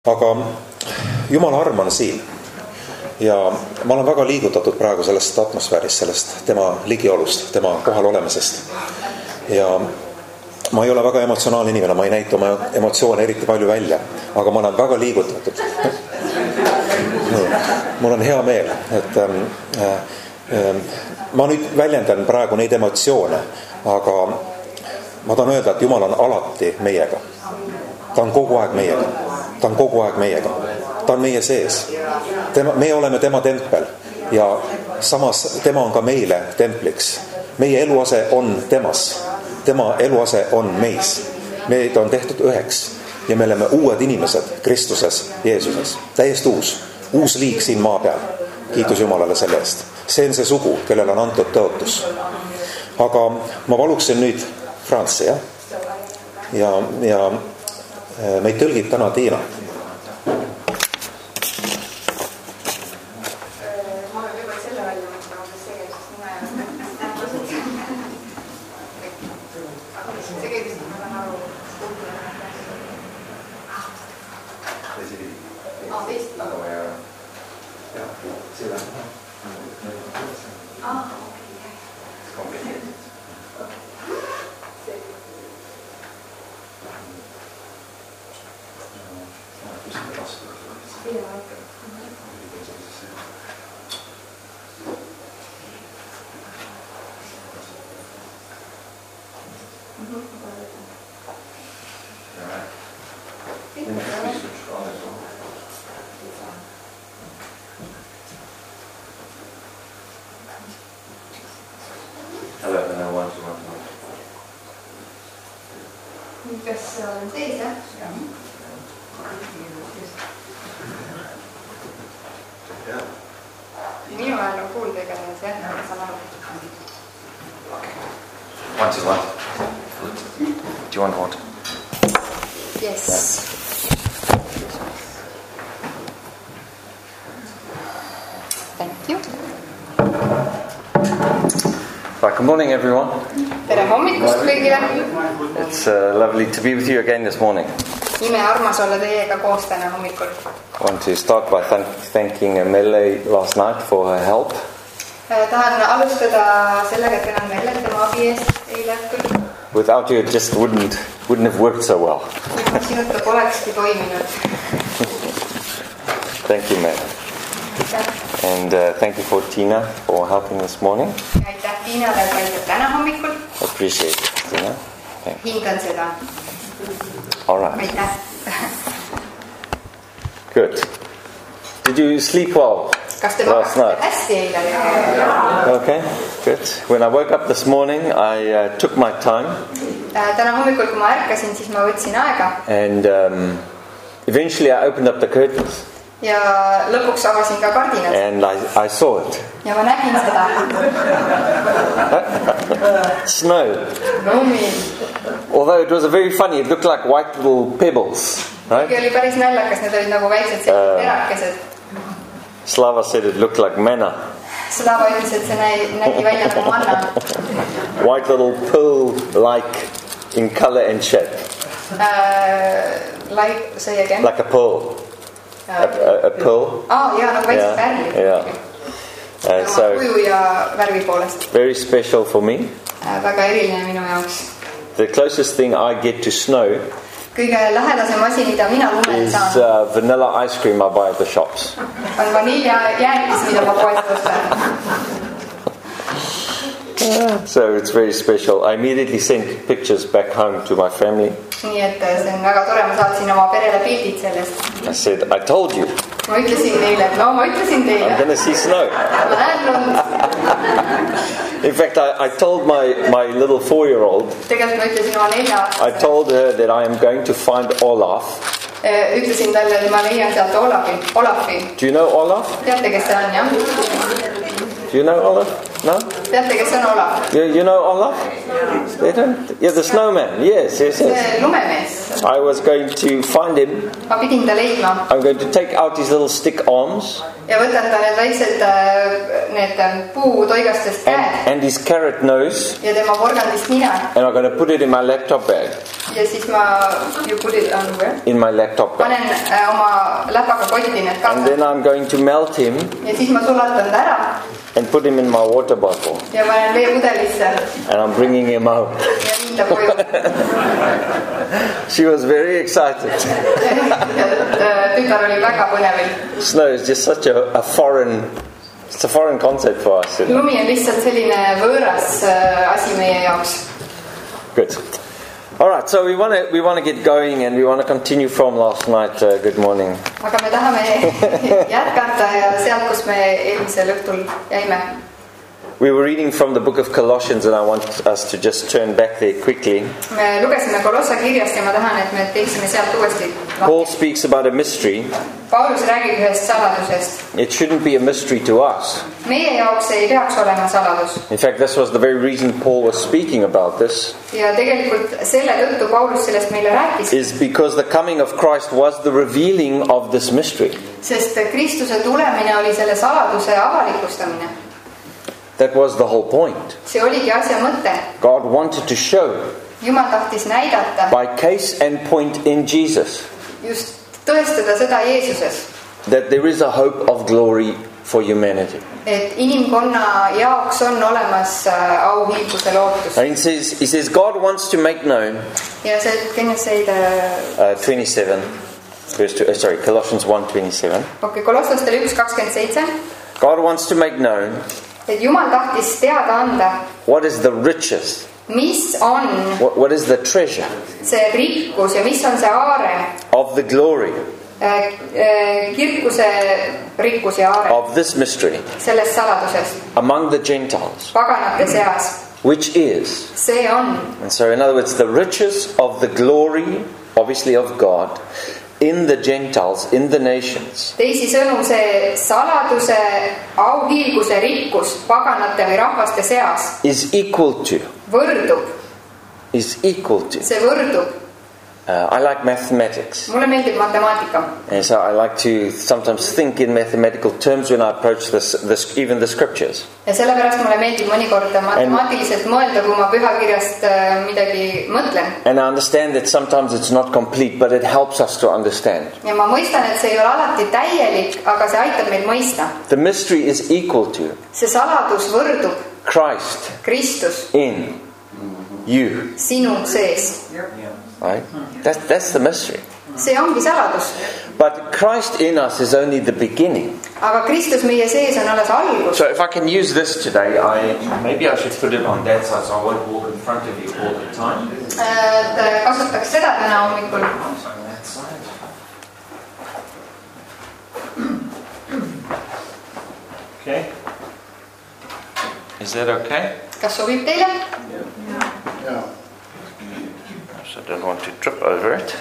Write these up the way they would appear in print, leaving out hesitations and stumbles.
Aga Jumala arm on siin ja ma olen väga liigutatud praegu sellest atmosfäärist, sellest tema ligiolust, tema kohal olemisest. Ja ma ei ole väga emotsionaalne inimene, ma ei näita oma emotsioone eriti palju välja, aga ma olen väga liigutatud. Mul on hea meel, et ma nüüd väljendan praegu neid emotsioone, aga ma tahan öelda, et Jumal on alati meiega. Ta on kogu aeg meiega. Ta on kogu aeg meiega. Ta on meie sees. Me oleme tema tempel ja samas tema on ka meile templiks. Meie eluase on temas. Tema eluase on meis. Meid on tehtud üheks ja me oleme uued inimesed Kristuses, Jeesuses. Täiesti uus. Uus liik siin maa peal. Kiitus Jumalale selle eest. See on see sugu, kellele on antud tõotus. Aga ma paluksin nüüd Franzi, ja meid tõlgib täna Tiina. Kas olen sees, jah? Minu ajal on kuulda igatahes, jah? Ma saan aru. One, two, one. Do you want water? Yes. Thank you. Right, good morning everyone. Tere hommikust kõigile. It's lovely to be with you again this morning. Ime armas olla teiega koos täna hommikul. I want to start by thanking Melle last night for her help. Tahan alustada sellega, et tänan Melle tema abi eest eile õhtul. Without you it just wouldn't have worked so well. Sinuta polekski toiminud. Thank you, Melle. And thank you for Tina for helping this morning. Aitäh Tiinale, et aitab täna hommikul. Appreciate it, Tina. Hindan seda. All right. Aitäh. Good. Did you sleep well last night? Hästi eile. Okay, good. When I woke up this morning, I took my time. Täna hommikul, kui ma ärkasin, siis ma võtsin aega. And eventually I opened up the curtains. Ja lõpuks avasin ka kardinad. And I saw it. Ja ma nägin seda. Snow. Lumi. Although it was very funny, it looked like white little pebbles, right? Oli päris naljakas, need olid nagu väiksed terakesed. Slava said it looked like manna. Slava ütles, et see nägi välja nagu manna. White little pearl-like in color and shape. Say again. Like a pearl. A pearl. Jaa, nagu väiksed värvid. Yeah. So kuju ja värvi poolest. very special for me. Väga eriline minu jaoks. The closest thing I get to snow Kõige lähedasem asi, mida mina lumele is saan, vanilla ice cream I buy at the shops. on vaniljajäätis, mida ma poest ostan. So it's very special. I immediately sent pictures back home to my family. Nii et see on väga tore, ma saatsin oma perele pildid sellest. I said, I told you. Ma ütlesin neile, et ma ütlesin teile. I'm going to see snow. Ma näen lund. In fact, I told my little 4-year-old, Tegelikult ma ütlesin oma 4-aastasele. I told her that I am going to find Olaf. Ütlesin talle, et ma leian sealt Olafi. Do you know Olaf? Teate, kes see on, jah? Do you know Olaf? No? Teate, kes on Olav? You know Olaf? They don't? Yeah, the snowman. Yes. See lumemees. I was going to find him. Ma pidin ta leidma. I'm going to take out his little stick arms. Ja võtan ta need väiksed need puutoigastest käed. And his carrot nose. Ja tema porgandist nina. And I'm going to put it in my laptop bag. Ja siis ma you put it on where? In my laptop bag. Panen oma läpaga kotti need katsad. And then I'm going to melt him. Ja siis ma sulatan ta ära. And put him in my water bottle. Ja panen veepudelisse. And I'm bringing him out. Ja viin ta koju. She was very excited. Tütar oli väga põnevil. Snow is just such a foreign. It's a foreign concept for us. Lumi on lihtsalt selline võõras asi meie jaoks. Good. All right, so we want to get going and we want to continue from last night. Good morning. Aga me tahame jätkata ja sealt, kus me eelmisel õhtul jäime. We were reading from the book of Colossians and I want us to just turn back there quickly. Me lugesime Kolossa kirjast ja ma tahan, et me teeksime sealt uuesti. Paul speaks about a mystery. Paulus räägib ühest saladusest. It shouldn't be a mystery to us. Meie jaoks ei peaks olema saladus. In fact, this was the very reason Paul was speaking about this. Ja tegelikult selle tõttu Paulus sellest meile rääkis. Is because the coming of Christ was the revealing of this mystery. Sest Kristuse tulemine oli selle saladuse avalikustamine. That was the whole point. See oligi asja mõte. God wanted to show Jumal tahtis näidata by case and point in Jesus just tõestada seda Jeesuses, that there is a hope of glory for humanity. et inimkonna jaoks on olemas auhiilguse lootus. And he says God wants to make known Ja see, can you say the 27 verse 2, Colossians 1:27. Okay, Kolossastele 1:27. God wants to make known Et Jumal tahtis teada anda, what is the riches, mis on what is the treasure see rikkus ja mis on see aare, of the glory kirkuse rikkus ja aare of this mystery sellest saladusest among the Gentiles, paganate seas. which is, See on, and so in other words, the riches of the glory, obviously of God, in the Gentiles, in the nations. teisisõnu see saladuse auhiilguse rikkus paganate või rahvaste seas Is equal to. see võrdub. I like mathematics. Mulle meeldib matemaatika. And so I like to sometimes think in mathematical terms when I approach this even the scriptures. Ja sellepärast mulle meeldib mõnikord matemaatiliselt mõelda, kui ma pühakirjast midagi mõtlen. And I understand that sometimes it's not complete, but it helps us to understand. Ja ma mõistan, et see ei ole alati täielik, aga see aitab meil mõista. The mystery is equal to See saladus võrdub Christ Kristus in you. sinu sees. Right? That's the mystery. See ongi saladus. But Christ in us is only the beginning. Aga Kristus meie sees on alles algus. So if I can use this today, maybe I should put it on that side so I won't walk in front of you all the time. Kasutaks seda täna hommikul. Okay. Is that okay? Kas sobib teile? Yeah. So I don't want to trip over it.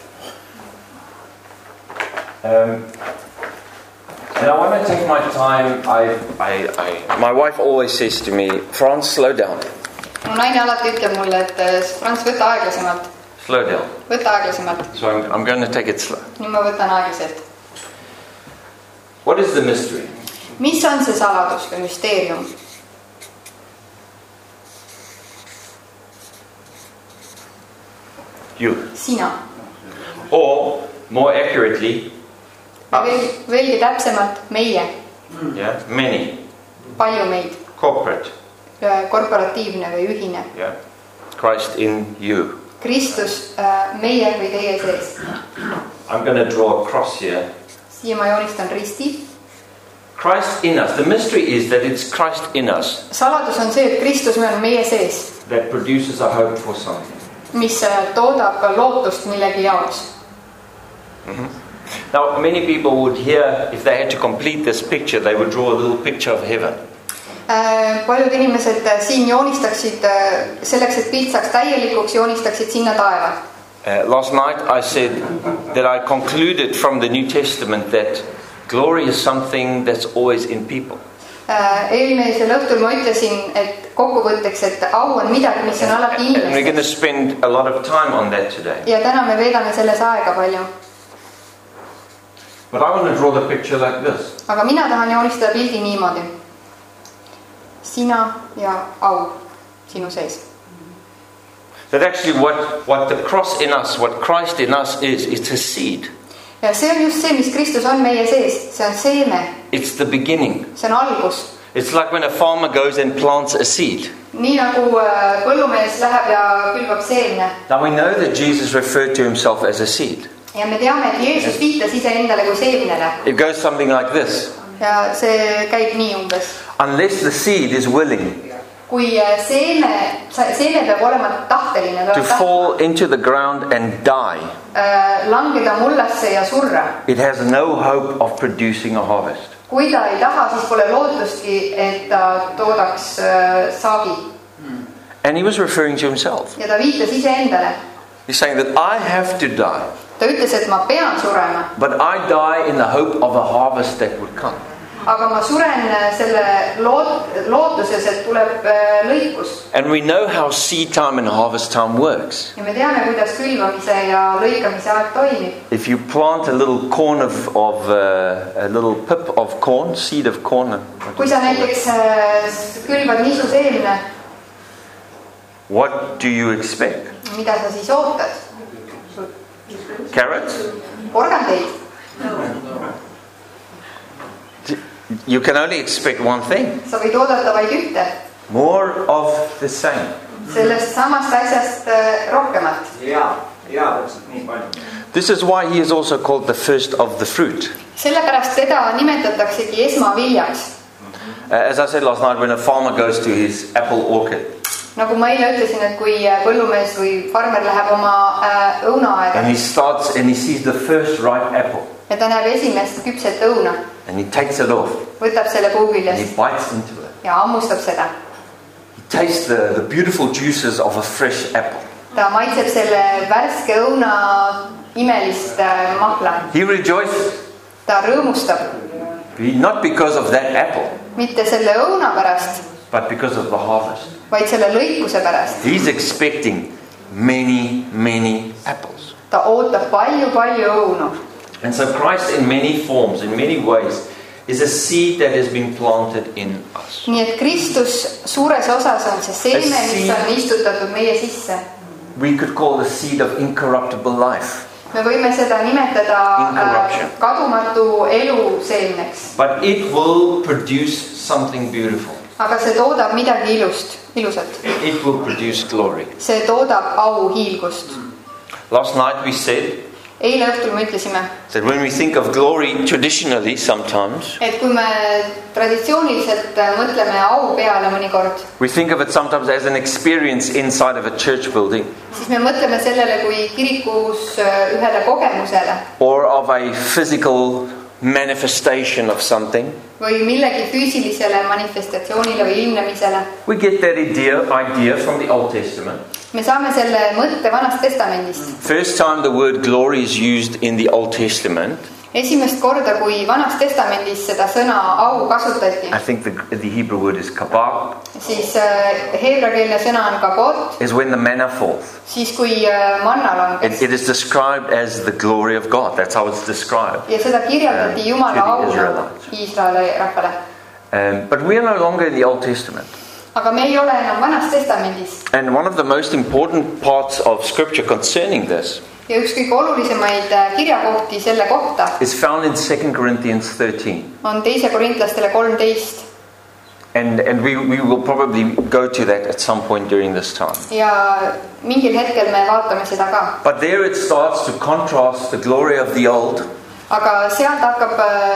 And I want to take my time. My wife always says to me, Frans, slow down. Mu naine alati ütleb mulle, et Frans, võta aeglasemalt. Slow down. Võta aeglasemalt. So I'm going to take it slow. Nüüd ma võtan aeglaselt. What is the mystery? Mis on see saladus või müsteerium? You. Sina. Or, more accurately, Veelgi täpsemalt meie. Yeah, many. Palju meid. Corporate. Korporatiivne või ühine. Yeah. Christ in you. Kristus meie või teie sees. I'm going to draw a cross here. Siia ma joonistan risti. Christ in us. The mystery is that it's Christ in us. Saladus on see, et Kristus on meie sees. That produces a hope for something. Mis toodab lootust millegi jaoks. Now, many people would hear, if they had to complete this picture, they would draw a little picture of heaven. Paljud inimesed siin joonistaksid, selleks, et pilt saaks täielikuks, joonistaksid sinna taeva. Last night I said that I concluded from the New Testament that glory is something that's always in people. Eelmisel õhtul ma ütlesin, et kokkuvõtteks, et au on midagi, mis on alati And we're going to inimestes. spend a lot of time on that today. Ja täna me veedame selles aega palju. But I want to draw the picture like this. Aga mina tahan joonistada pildi niimoodi. Sina ja au sinu sees. That actually what the cross in us, what Christ in us is, it's a seed. Ja see on just see, mis Kristus on meie sees. See on seeme. It's the beginning. See on algus. It's like when a farmer goes and plants a seed. Nii nagu põllumees läheb ja külvab seemne. Now we know that Jesus referred to himself as a seed. Ja me teame, et Jeesus viitas iseendale kui seemnele. It goes something like this. Ja see käib nii umbes. Unless the seed is willing Kui seeme peab olema tahteline, to fall into the ground and die, langeda mullasse ja surra. it has no hope of producing a harvest. Kui ta ei taha, siis pole lootustki, et ta toodaks saagi. And he was referring to himself. Ja ta viitas iseendale. He's saying that I have to die, Ta ütles, et ma pean surema, but I die in the hope of a harvest that would come. aga ma suren selle lootuses, et tuleb lõikus. And we know how seed time and harvest time works. Ja me teame, kuidas külvamise ja lõikamise aeg toimib. If you plant a little corn of a little pip of corn, seed of corn, Kui sa näiteks külvad nisu seemne, what do you expect? mida sa siis ootad? Carrots? Porgandeid. You can only expect one thing. Sa võid oodata vaid ühte. More of the same. Sellest samast asjast rohkemat. Täpselt nii palju. This is why he is also called the first of the fruit. Sellepärast teda nimetataksegi esmaviljaks. As I said last night, when a farmer goes to his apple orchard Nagu ma eile ütlesin, et kui põllumees või farmer läheb oma õunaaega and he starts and he sees the first ripe apple ja ta näeb esimest küpset õuna, and he takes it off võtab selle and he puuviljast bites into it. ja hammustab seda. He tastes the beautiful juices of a fresh apple. Ta maitseb selle värske õuna imelist mahla. He rejoices, Ta rõõmustab, not because of that apple, mitte selle õuna pärast, but because of the harvest. vaid selle lõikuse pärast. He's expecting many, many apples. Ta ootab palju õunu. And so Christ in many forms, in many ways, is a seed that has been planted in us. Nii et Kristus suures osas on see seeme, mis on istutatud meie sisse. We could call the seed of incorruptible life. Me võime seda nimetada Incorruption. kadumatu elu seemneks. But it will produce something beautiful. Aga see toodab midagi ilusat. It will produce glory. See toodab au hiilgust. Last night we said Eile õhtul me ütlesime, that when we think of glory traditionally sometimes, et kui me traditsiooniliselt mõtleme au peale mõnikord, we think of it sometimes as an experience inside of a church building siis me mõtleme sellele kui kirikus ühele kogemusele or of a physical manifestation of something. või millegi füüsilisele manifestatsioonile või ilmnemisele. We get that idea from the Old Testament. Me saame selle mõtte Vanast Testamendist. First time the word glory is used in the Old Testament, Esimest korda, kui Vanas Testamendis seda sõna au kasutati, I think the Hebrew word is kabab, siis heebreakeelne sõna on kabot, is when the manna falls. siis kui manna langes. It is described as the glory of God. That's how it's described. Ja seda kirjeldati Jumala to the auna Israelites. Iisraeli rahvale. But we are no longer in the Old Testament. Aga me ei ole enam Vanas Testamendis. And one of the most important parts of Scripture concerning this Ja üks kõige olulisemaid kirjakohti selle kohta is found in 2 Corinthians 13. on 2 Korintlastele 13. And we will probably go to that at some point during this time. Ja mingil hetkel me vaatame seda ka. But there it starts to contrast the glory of the old Aga sealt hakkab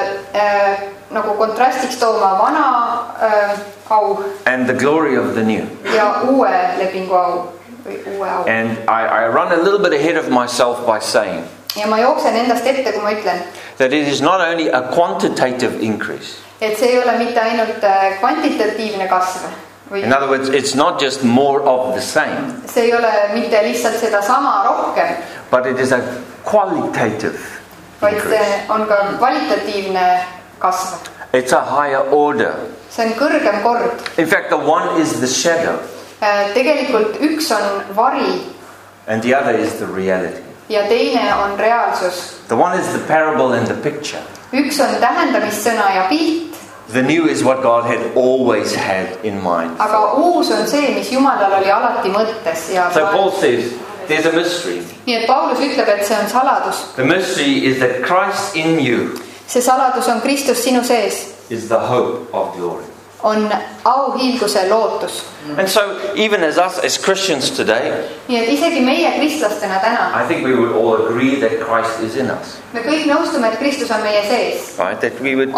nagu kontrastiks tooma vana au and the glory of the new. ja uue lepingu au või uue au. And I run a little bit ahead of myself by saying Ja ma jooksen endast ette, kui ma ütlen, that it is not only a quantitative increase. et see ei ole mitte ainult kvantitatiivne kasv. Või In other words, it's not just more of the same, see ei ole mitte lihtsalt seda sama rohkem, but it is a qualitative vaid increase. see on ka kvalitatiivne kasv. It's a higher order. see on kõrgem kord. In fact, the one is the shadow. Tegelikult üks on vari And the other is the reality. ja teine on reaalsus. The one is the parable and the picture. Üks on tähendamissõna ja pilt, The new is what God had always had in mind. aga uus on see, mis Jumalal oli alati mõttes ja So Paul says, there's a mystery. nii et Paulus ütleb, et see on saladus. The mystery is that Christ in you see saladus on Kristus sinu sees, is the hope of glory. on auhiilguse lootus. And so, even as us as Christians today, nii et isegi meie kristlastena täna I think we would all agree that Christ is in us. me kõik nõustume, et Kristus on meie sees. Right? That we would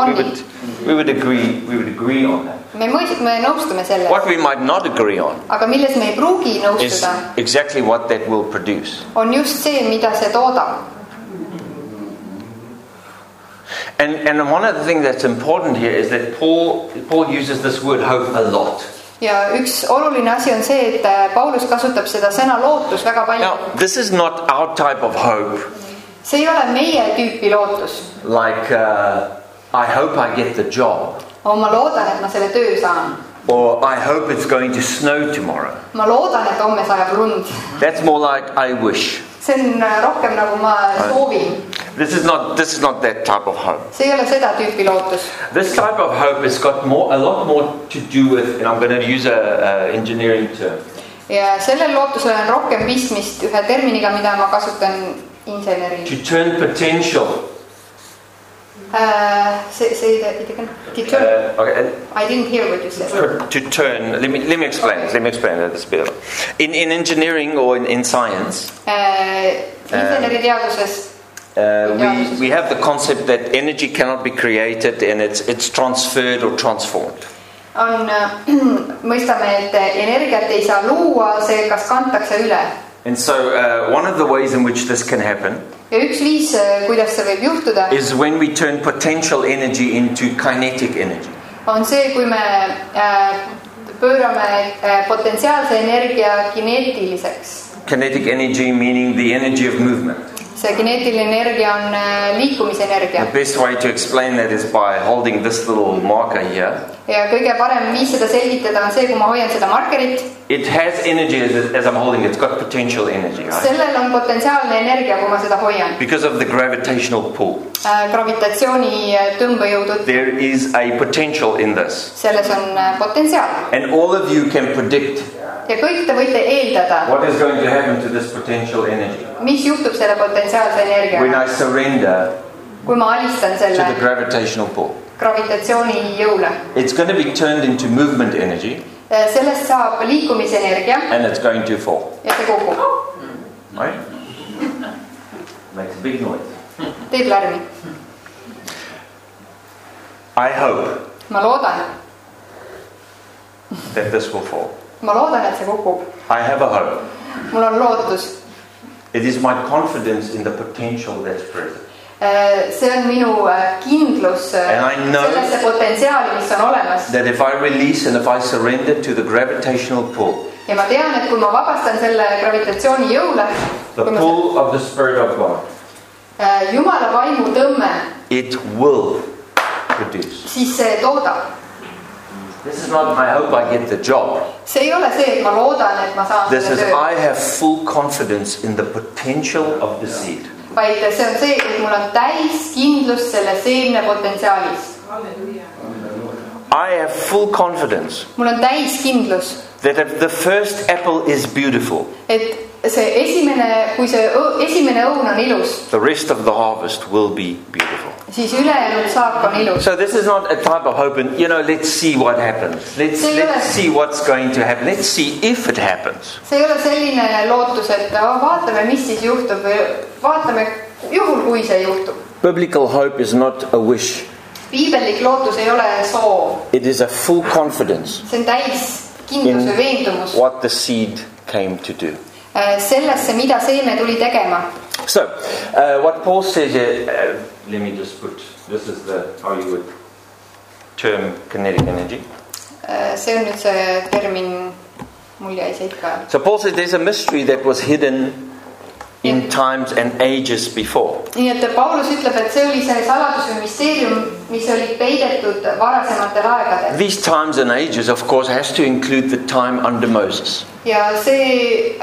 agree on that. me nõustume selles, What we might not agree on aga milles me ei pruugi is nõustuda, exactly what that will produce. on just see, mida see toodab. And one of the things that's important here is that Paul uses this word hope a lot. ja üks oluline asi on see, et Paulus kasutab seda sõna lootus väga palju. Now, this is not our type of hope. see ei ole meie tüüpi lootus. Like, I hope I get the job. ma loodan, et ma selle töö saan. Or I hope it's going to snow tomorrow. ma loodan, et homme sajab lund. That's more like I wish. see on rohkem nagu ma soovin. This is not that type of hope. see ei ole seda tüüpi lootus. This type of hope has got a lot more to do with, and I'm going to use a engineering term. ja sellel lootusel on rohkem pistmist ühe terminiga, mida ma kasutan insenerina. To turn potential. Say that again. Okay. I didn't hear what you said. To turn. Let me explain it. Let me explain it a bit. In engineering or in science, inseneriteaduses we have the concept that energy cannot be created and it's transferred or transformed. mõistame, et energiat ei saa luua, see kas kantakse üle. And so one of the ways in which this can happen ja üks viis, kuidas see võib juhtuda, is when we turn potential energy into kinetic energy. on see, kui me pöörame potentsiaalse energia kineetiliseks. Kinetic energy meaning the energy of movement. see kineetiline energia on liikumisenergia. The best way to explain that is by holding this little marker here. ja kõige parem viis seda selgitada on see, kui ma hoian seda markerit. It has energy as I'm holding it. It's got potential energy, right? sellel on potentsiaalne energia, kui ma seda hoian. Because of the gravitational pull. Gravitatsiooni tõmbejõudu. There is a potential in this. selles on potentsiaal. And all of you can predict ja kõik te võite eeldada, what is going to happen to this potential energy mis juhtub selle potentsiaalse when energiaga, I surrender kui ma alistan to selle the gravitational pull. gravitatsiooni jõule. It's going to be turned into movement energy sellest saab liikumisenergia and it's going to fall. ja see kukub. Right? Makes a big noise. teeb lärmi. I hope ma loodan, that this will fall. ma loodan, et see kukub. I have a hope. mul on lootus. It is my confidence in the potential that's present. see on minu kindlus And I know sellesse potentsiaali, mis on olemas. That if I release and if I surrender to the gravitational pull, ja ma tean, et kui ma vabastan selle gravitatsiooni jõule, the pull of the Spirit of God, Jumala vaimu tõmme, it will produce. siis see toodab. This is not I hope I get the job. see ei ole see, et ma loodan, et ma saan This selle is töö, I have full confidence in the potential of the seed. vaid see on see, et mul on täis kindlus selle seemne potentsiaalis. I have full confidence mul on täis kindlus, that if the first apple is beautiful, et see kui see esimene õun on ilus, the rest of the harvest will be beautiful. siis ülejäänud saak on ilus. So this is not a type of hope and, let's see what happens. Let's see what's going to happen. Let's see if it happens. see ei ole selline lootus, et vaatame, mis siis juhtub või vaatame juhul, kui see juhtub. Biblical hope is not a wish. piibellik lootus ei ole soov. It is a full confidence see on täis kindlus või veendumus what the seed came to do. sellesse, mida seeme tuli tegema. So, what Paul says here, let me just put, this is how you would term kinetic energy. see on nüüd see termin, mul jäi see ikka. So Paul says there's a mystery that was hidden in times and ages before. Nii et Paulus ütleb, et see oli see saladus või müsteerium, mis oli peidetud varasematel aegadel. These times and ages, of course, has to include the time under Moses. Ja see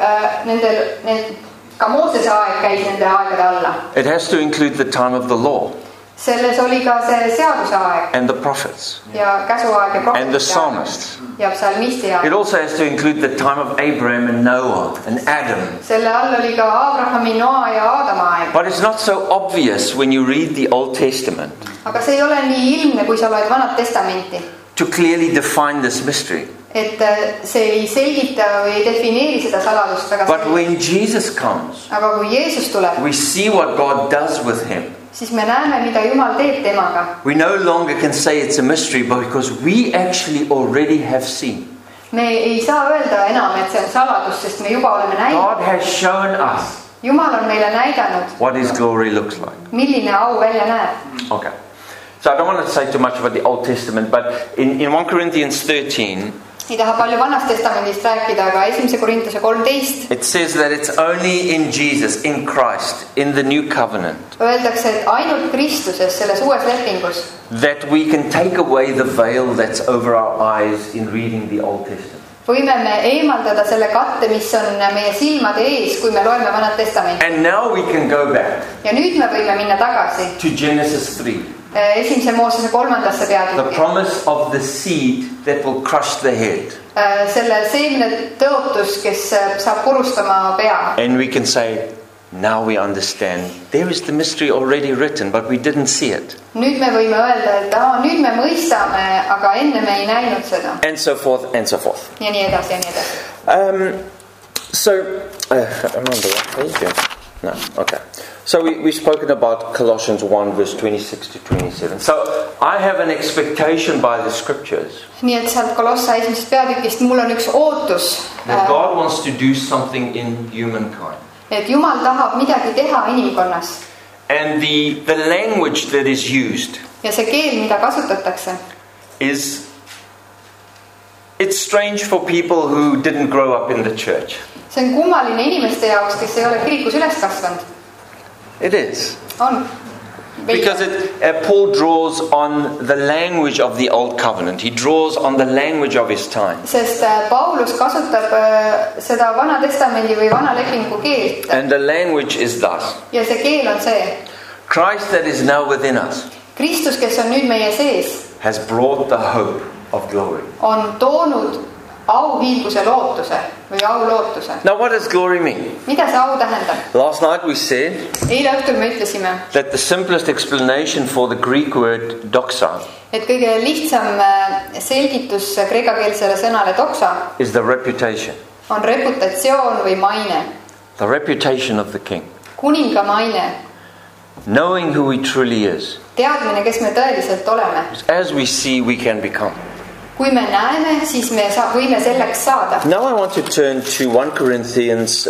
ka Moosese aeg käis nende aegade alla. It has to include the time of the law. Selles oli ka see seaduse aeg. And the prophets. Ja käsuaeg ja and the psalmists. Ja psalmisti aeg. It also has to include the time of Abraham and Noah and Adam. Selle all oli ka Abrahami, Noa ja Aadama aeg. But it's not so obvious when you read the Old Testament. Aga see ei ole nii ilmne, kui sa loed Vanat Testamenti. To clearly define this mystery. Et see ei selgita või ei defineeri seda saladust väga But when Jesus comes, aga kui Jeesus tuleb, we see what God does with him. Siis me näeme, mida Jumal teeb temaga. We no longer can say it's a mystery because we actually already have seen. Me ei saa öelda enam, et see on saladus, sest me juba oleme näinud. God has shown us. Jumal on meile näidanud. What his glory looks like. Milline au välja näeb. Okay. So I don't want to say too much about the Old Testament, but in 1 Corinthians 13, ei taha palju Vanast Testamendist rääkida, aga 1. Korintuse 13 it says that it's only in Jesus, in Christ, in the new covenant, öeldakse, et ainult Kristuses, selles uues lepingus, that we can take away the veil that's over our eyes in reading the Old Testament. Võime me eemaldada selle katte, mis on meie silmade ees, kui me loeme Vanat Testamenti. And now we can go back. Ja nüüd me võime minna tagasi. To Genesis 3. 1. Moosese 3. peatükki. The promise of the seed that will crush the head. Selle seemne tõotus, kes saab purustama pea. And we can say, now we understand. There is the mystery already written, but we didn't see it. Nüüd me võime öelda, et nüüd me mõistame, aga enne me ei näinud seda. And so forth, and so forth. Ja nii edasi, ja nii edasi. I'm on the right page here. No, okay. So we've spoken about Colossians 1 verse 26 to 27. So I have an expectation by the scriptures. Nii et sealt Kolossa 1. peatükist mul on üks ootus. That God wants to do something in humankind. Et Jumal tahab midagi teha inimkonnas. And the language that is used. Ja see keel, mida kasutatakse. It's strange for people who didn't grow up in the church. See on kummaline inimeste jaoks, kes ei ole kirikus üles kasvanud. It is. On. Because Paul draws on the language of the Old Covenant. He draws on the language of his time. Sest Paulus kasutab seda Vana Testamendi või Vana lepingu keelt. And the language is thus. Ja see keel on see. Christ that is now within us. Kristus, kes on nüüd meie sees. Has brought the hope of glory. On toonud auhiilguse lootuse või aulootuse. Now what does glory mean? Mida see au tähendab? Last night we said eile õhtul me ütlesime, that the simplest explanation for the Greek word doxa, et kõige lihtsam selgitus kreekakeelsele sõnale doxa is the reputation. On reputatsioon või maine. The reputation of the king. Kuninga maine. Knowing who he truly is. Teadmine, kes me tõeliselt oleme. As we see, we can become. Kui me näeme, siis me võime selleks saada. Now I want to turn to 2 Corinthians.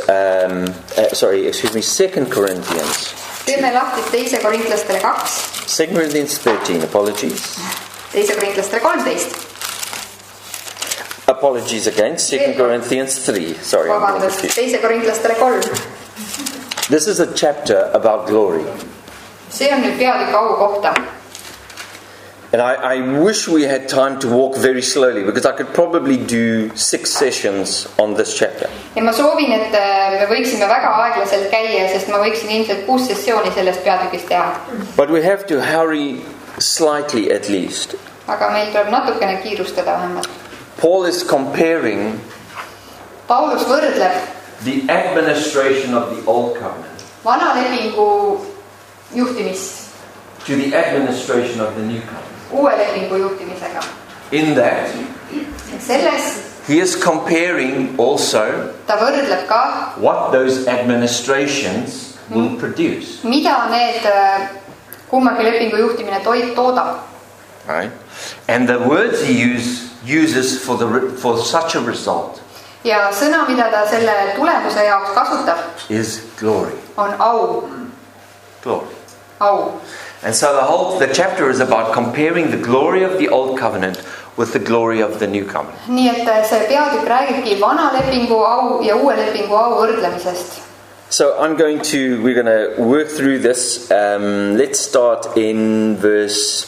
Teeme lahti 2 Korintlastele 2. 2 Corinthians 13, apologies. 2 Korintlastele 13. Apologies again, 2 Corinthians 3. Sorry. Vabandust, 2 Korintlastele 3. This is a chapter about glory. See on nüüd peatükk au kohta. And I wish we had time to walk very slowly, because I could probably do 6 sessions on this chapter. Ja ma soovin, et me võiksime väga aeglaselt käia, sest ma võiksin ilmselt 6 sessiooni sellest peatükist teha. But we have to hurry slightly at least. Aga meil tuleb natukene kiirustada vähemalt. Paul is comparing Paulus võrdleb the administration of the old covenant Vana lepingu juhtimist to the administration of the new covenant. Uue lepingu juhtimisega. In that, selles he is comparing also ta võrdleb ka what those administrations will produce. Mida need kummagi lepingu juhtimine toodab. Right? And the words he uses for such a result. Ja sõna, mida ta selle tulemuse jaoks kasutab, is glory. On au. Glory. Au. And so the chapter is about comparing the glory of the old covenant with the glory of the new covenant. Nii et see peatükk räägibki Vana lepingu au ja Uue lepingu au võrdlemisest. So we're going to work through this. Let's start in verse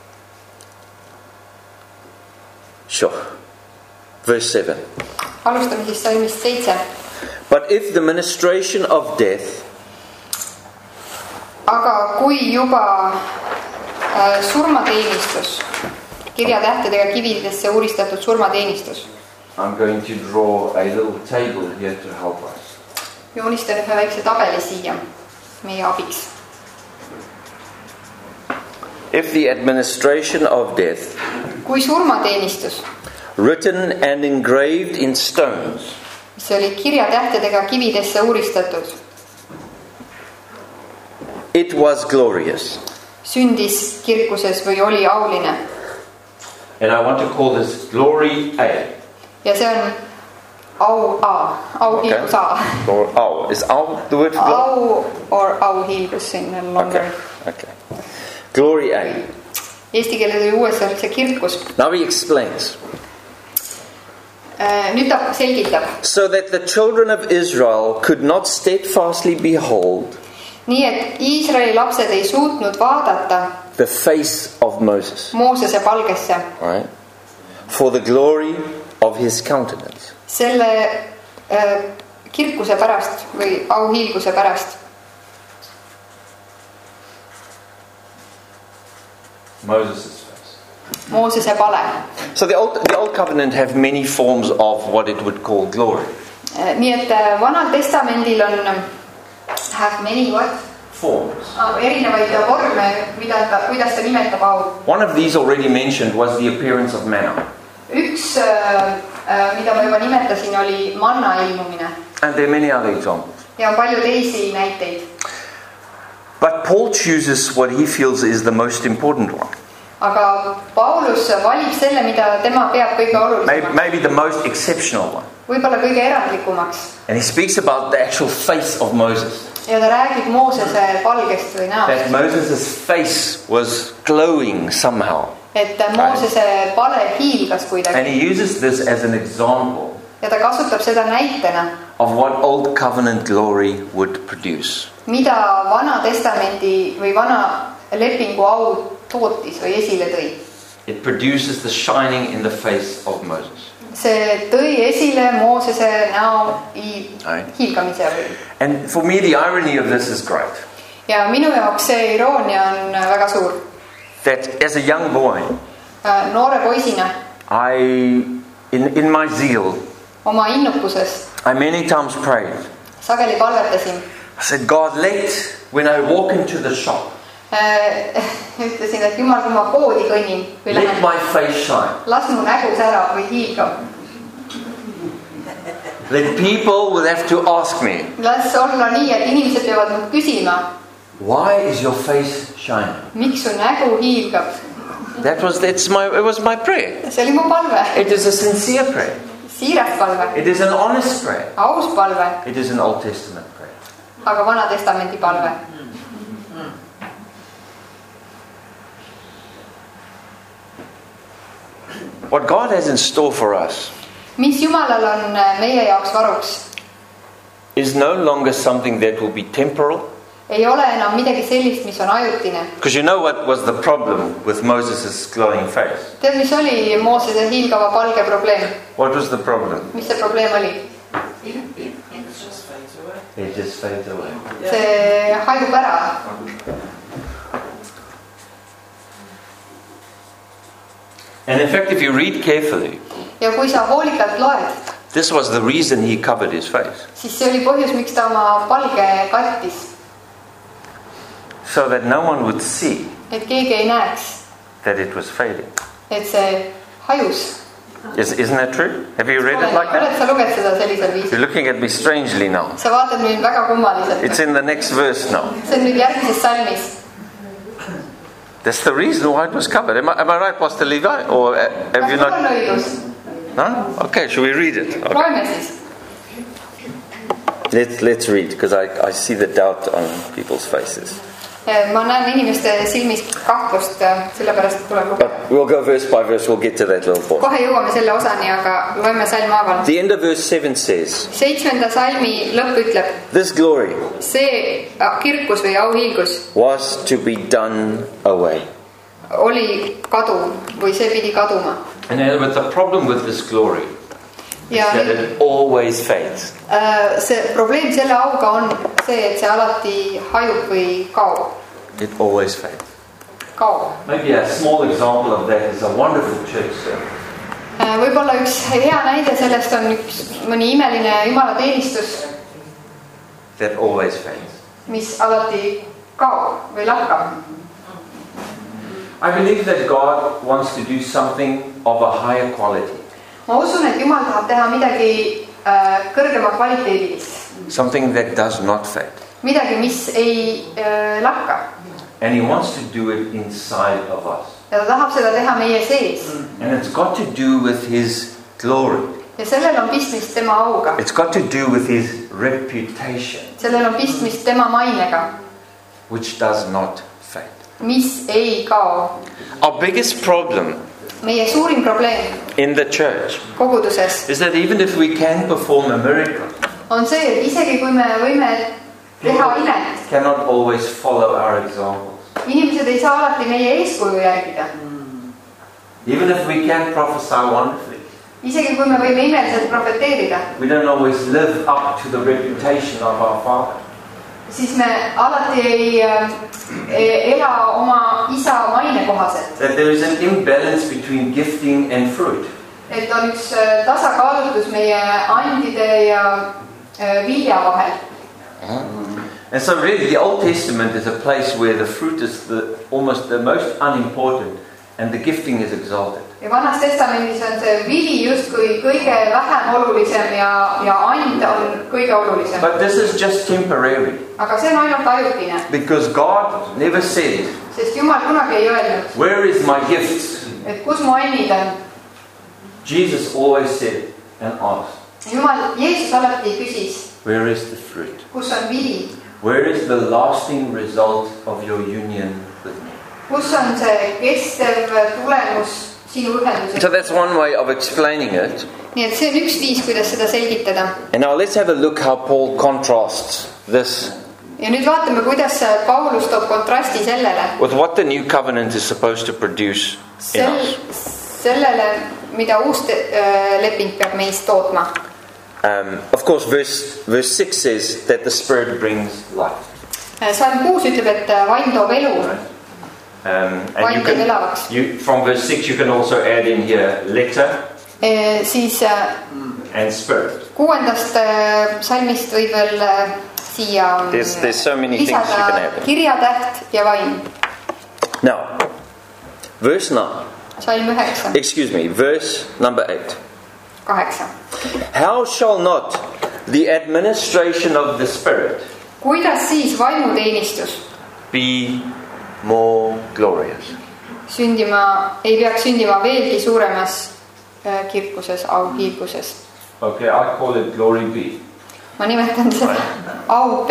7. Alustame siis salmist 7. But if the ministration of death, aga kui juba surmateenistus, kirjatähtedega kividesse uuristatud surmateenistus. I'm going to draw a little table here to help us. Joonistan ühe väikse tabeli siia meie abiks. If the administration of death, kui surmateenistus, written and engraved in stones, mis oli kirjatähtedega kividesse uuristatud, it was glorious. Sündis kirkuses või oli auline. And I want to call this glory A. Ja see on auhiilgus A. Or au. Is au the word for glory? Au or auhiilgus in longer. Okay. Glory A. Eesti keeles oli uues see kirkus. Now he explains. Nüüd ta selgitab. So that the children of Israel could not steadfastly behold nii et Iisraeli lapsed ei suutnud vaadata the face of Moses. Moosese palgesse. Right? For the glory of his countenance. Selle kirkuse pärast või auhiilguse pärast. Moses' face. Moosese pale. So the old covenant have many forms of what it would call glory. Nii et Vanal Testamendil on have many what? Forms. Erinevaid vorme, kuidas ta nimetab au. One of these already mentioned was the appearance of manna. Üks, mida ma juba nimetasin, oli manna ilmumine. And there are many other examples. Ja on palju teisi näiteid. But Paul chooses what he feels is the most important one. Aga Paulus valib selle, mida tema peab kõige olulisemaks. Maybe the most exceptional one. Võib-olla kõige erandlikumaks. And he speaks about the actual face of Moses. Ja ta räägib Moosese palgest või näost. That Moses' face was glowing somehow. Et Moosese pale hiilgas kuidagi. And he uses this as an example. Ja ta kasutab seda näitena. Of what old covenant glory would produce. Mida Vana Testamendi või Vana lepingu au tootis või esile tõi. It produces the shining in the face of Moses. See tõi esile Moosese näo hiilgamise või. And for me the irony of this is great. Ja minu jaoks see iroonia on väga suur. That as a young boy, noore poisina, in my zeal, oma innukuses, I many times prayed. Sageli palvetasin. I said, God, when I walk into the shop, ütlesin, et Jumal, kui ma poodi kõnnin või let my face shine. Las mu nägu sära või hiilgab. Then people will have to ask me. Las olla nii, et inimesed peavad mult küsima. Why is your face shining? Miks su nägu hiilgab? It was my prayer. See oli mu palve. It is a sincere prayer. Siiras palve. It is an honest prayer. Aus palve. It is an Old Testament prayer. Aga Vana Testamenti palve. What God has in store for us, mis Jumalal on meie jaoks varuks, is no longer something that will be temporal. Ei ole enam midagi sellist, mis on ajutine. Because you know what was the problem with Moses' glowing face? Tead, mis oli Moosese hiilgava palge probleem? What was the problem? Mis see probleem oli? It just fades away. See hajub ära. And in fact, if you read carefully, ja kui sa hoolikalt loed, this was the reason he covered his face. Siis see oli põhjus, miks ta oma palge kattis. So that no one would see et keegi ei näeks, that it was fading. Et see hajus. Isn't that true? Have you read it like that? Oled sa luged seda sellisel viisil? You're looking at me strangely now. Sa vaatad mind väga kummaliselt. It's in the next verse now. See on nüüd järgmises salmis. That's the reason why it was covered. Am I right, Pastor Levi? Or have you not? No? Okay, shall we read it? Okay. Loeme siis. Let's read, because I see the doubt on people's faces. Ma näen inimeste silmis kahtlust, sellepärast tuleb lugeda. But we'll go verse by verse, we'll get to that little point. Kohe jõuame selle osani, aga loeme salmhaaval. The end of verse 7 says, 7. salmi lõpp ütleb, this glory see kirkus või auhiilgus was to be done away. oli kadu või see pidi kaduma. And but the problem with this glory Ja is that it always fades. see probleem selle auga on see, et see alati hajub või kaob. It always fades. Kaob. Maybe a small example of that is a wonderful church service. Võib-olla üks hea näide sellest on mõni imeline jumalateenistus, That always fades. mis alati kaob või lakkab. I believe that God wants to do something of a higher quality. Ma usun, et Jumal tahab teha midagi kõrgema kvaliteedilist. Something that does not fade. Midagi, mis ei lakka. And He wants to do it inside of us. Ja ta tahab seda teha meie sees. And it's got to do with His glory. Ja sellel on pistmist tema auga. It's got to do with His reputation, Sellel on pistmist tema mainega, which does not fade. mis ei kao. Our biggest problem Meie suurim probleem in the church koguduses is that even if we can perform a miracle, on see, et isegi kui me võime teha imet, cannot always follow our examples. inimesed ei saa alati meie eeskuju järgida. Even if we can prophesy wonderfully, Isegi kui me võime imeliselt profeteerida, we don't always live up to the reputation of our Father. siis me alati ei ela oma isa maine kohaselt. That there is an imbalance between gifting and fruit. Et on üks tasakaalutus meie andide ja vilja vahel. And so really the Old Testament is a place where the fruit is almost the most unimportant and the gifting is exalted. Ja Vanas Testamendis on see vili justkui kõige vähem olulisem ja and on kõige olulisem. But this is just temporary. Aga see on ainult ajutine. Because God never said, Sest Jumal kunagi ei öelnud, where is my gifts? et kus mu annid on. Jesus always said and asked, Jeesus alati küsis, where is the fruit? kus on vili, Where is the lasting result of your union with me? kus on see kestev tulemus sinu ühenduses. So that's one way of explaining it. Nii et see on üks viis, kuidas seda selgitada. And now let's have a look how Paul contrasts this Ja nüüd vaatame, kuidas Paulus toob kontrasti sellele. with what the new covenant is supposed to produce in us. Sellele, mida uus leping peab meist tootma. Of course, verse 6 says that the Spirit brings life. Salm 6 ütleb, et vaim toob elu. And Vaim teeb elavaks. from verse 6 you can also add in here letter Siis and spirit. 6. salmist võib veel siia There's so many things you can lisada add. kirjatäht ja vaim. Now, verse 9. Salm 9. Excuse me, verse number 8. 8. How shall not the administration of the Spirit Kuidas siis vaimuteenistus be more glorious? ei peaks sündima veelgi suuremas kirkuses, auhiilguses. Okay, I call it glory B. Ma nimetan seda au B.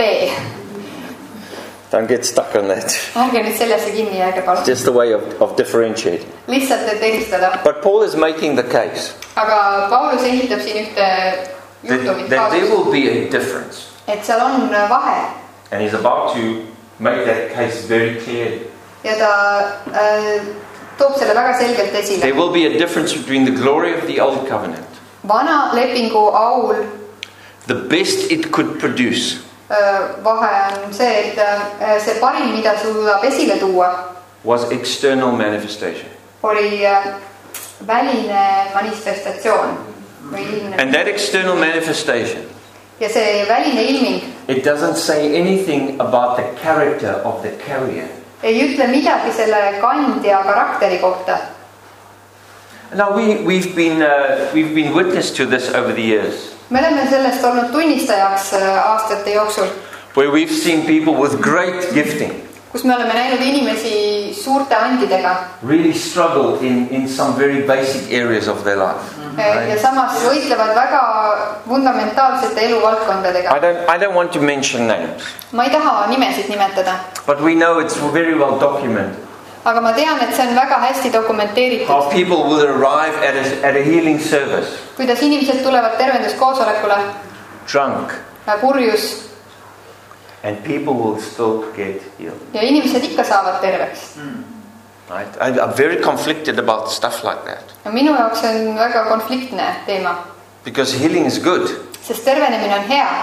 Don't get stuck on that. Ärge nüüd sellesse kinni jääge, palun. Just a way of differentiating. Lihtsalt, et eristada. But Paul is making the case Aga Paulus ehitab siin ühte juhtumit that there kaasust, will be a difference. et seal on vahe And he's about to make that case very clearly. ja ta toob selle väga selgelt esile. There will be a difference between the glory of the old covenant, Vana lepingu aul the best it could produce, vahe on see, et see parim, mida suudab esile tuua, was external manifestation. oli väline manifestatsioon või ilmne. And that external manifestation, Ja see väline ilming it doesn't say anything about the character of the carrier. ei ütle midagi selle kandja karakteri kohta. Now we've been witness to this over the years, Me oleme sellest olnud tunnistajaks aastate jooksul, where we've seen people with great gifting, kus me oleme näinud inimesi suurte andidega. really struggle in some very basic areas of their life. Ja samas võitlevad väga fundamentaalsete eluvaldkondadega. I don't want to mention names. Ma ei taha nimesid nimetada. But we know it's very well documented. Aga ma tean, et see on väga hästi dokumenteeritud. How people will arrive at a healing service. Kuidas inimesed tulevad tervenduskoosolekule. Drunk. Purjus. And people will still get healed. Ja inimesed ikka saavad terveks. Right? I'm very conflicted about stuff like that. Ja minu jaoks on väga konfliktne teema. Because healing is good. Sest tervenemine on hea.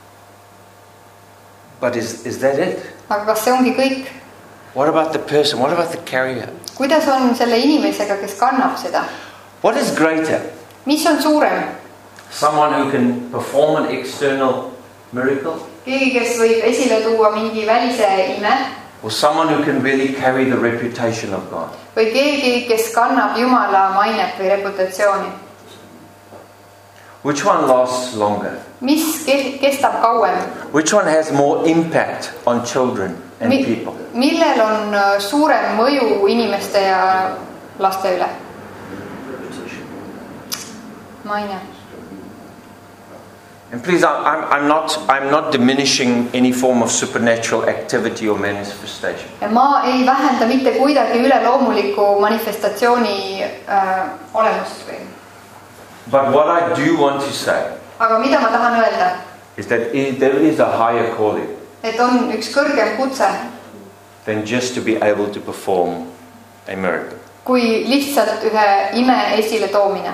But is that it? Aga kas see ongi kõik? What about the person? What about the carrier? Kuidas on selle inimesega, kes kannab seda? What is greater? Mis on suurem? Someone who can perform an external miracle? Keegi, kes võib esile tuua mingi välise ime? Or someone who can really carry the reputation of God? Või keegi, kes kannab Jumala mainet või reputatsiooni? Which one lasts longer? Mis kestab kauem? Which one has more impact on children and people? Millel on suurem mõju inimeste ja laste üle? Maine. And please, I'm not diminishing any form of supernatural activity or manifestation. Ja ma ei vähenda mitte kuidagi üleloomuliku manifestatsiooni olemust või. But what I do want to say Aga mida ma tahan öelda? Is that there is a higher calling. Et on üks kõrgem kutse. Than just to be able to perform a miracle. Kui lihtsalt ühe ime esile toomine.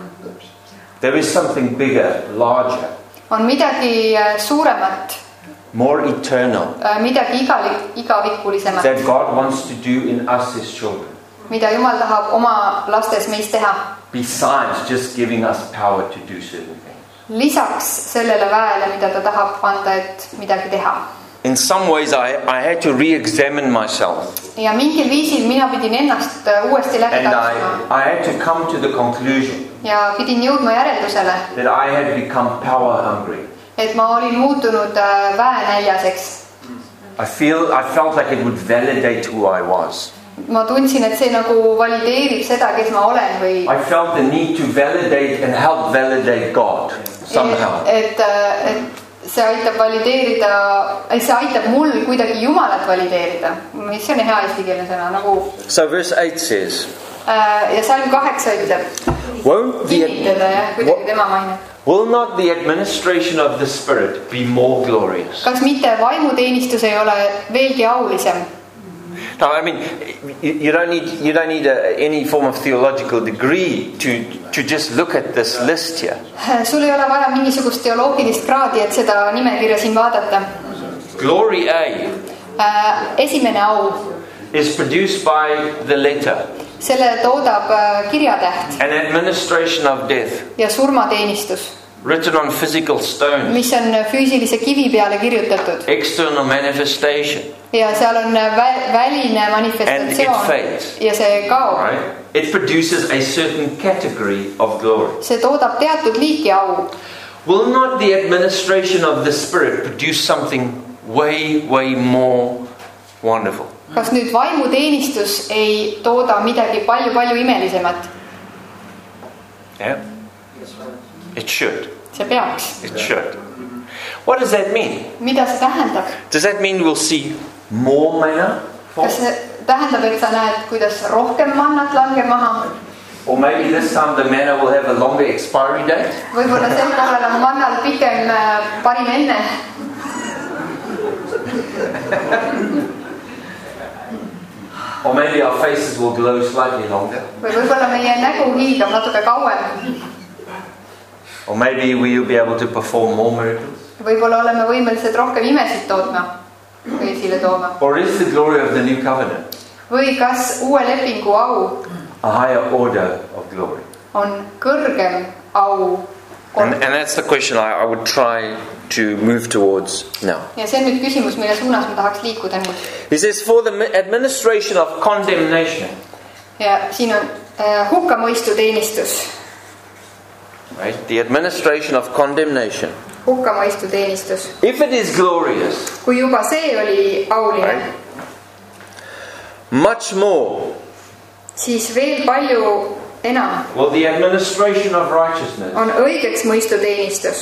There is something bigger, larger. On midagi suuremat. More eternal. Midagi igavikulisemat. That God wants to do in us His children. Mida Jumal tahab oma lastes meis teha. Besides just giving us power to do certain things. Lisaks sellele väele, mida ta tahab anda, et midagi teha. In some ways I had to re-examine myself. Ja mingil viisil mina pidin ennast uuesti läbi katsuma. And I had to come to the conclusion. Ja pidin jõudma järeldusele. That I had become power hungry. Et ma olin muutunud väenäljaseks. I felt like it would validate who I was. Ma tundsin, et see nagu valideerib seda, kes ma olen või. I felt the need to validate and help validate God somehow. Et see aitab valideerida, see aitab mul kuidagi Jumalat valideerida. Mis on hea eestikeelne sõna nagu. So verse 8 says. Ja salm 8 ütleb. Kinnitada kuidagi tema mainet. Will not the administration of the Spirit be more glorious? Kas mitte vaimuteenistus ei ole veelgi aulisem? No, I mean, you don't need any form of theological degree to just look at this list here. Sul ei ole vaja mingisugust teoloogilist kraadi, et seda nimekirja siin vaadata. Glory A. Esimene au. Is produced by the letter. Selle toodab kirjatäht. An administration of death. Ja surmateenistus. Written on physical stones. Mis on füüsilise kivi peale kirjutatud. External manifestation. Ja seal on väline manifestatsioon. And it fades. Ja see kaob. Right? It produces a certain category of glory. See toodab teatud liiki au. Will not the administration of the Spirit produce something way more wonderful? Kas nüüd vaimuteenistus ei tooda midagi palju imelisemat? Yeah. It should. See peaks. It should. What does that mean? Mida see tähendab? Does that mean we'll see more manna? Kas see tähendab, et sa näed, kuidas rohkem mannat langeb maha? Or maybe this time the manna will have a longer expiry date? Võib-olla sel korral on mannal pikem parim enne. Or maybe our faces will glow slightly longer. Või võib-olla meie nägu hiilgab natuke kauem. Or maybe we'll be able to perform more miracles. Võib-olla oleme võimelised rohkem imesid tootma või esile tooma. Or is the glory of the new covenant? Või kas uue lepingu au a higher order of glory? On kõrgem au. And that's the question I would try to move towards now. Ja see on nüüd küsimus, mille suunas ma tahaks liikuda nüüd. He says for the administration of condemnation. Ja siin on hukkamõistuteenistus. Right? The administration of condemnation. Hukkamõistuteenistus. If it is glorious. Kui juba see oli auline. Right? much more siis veel palju enam will the administration of righteousness on õigeks mõistuteenistus.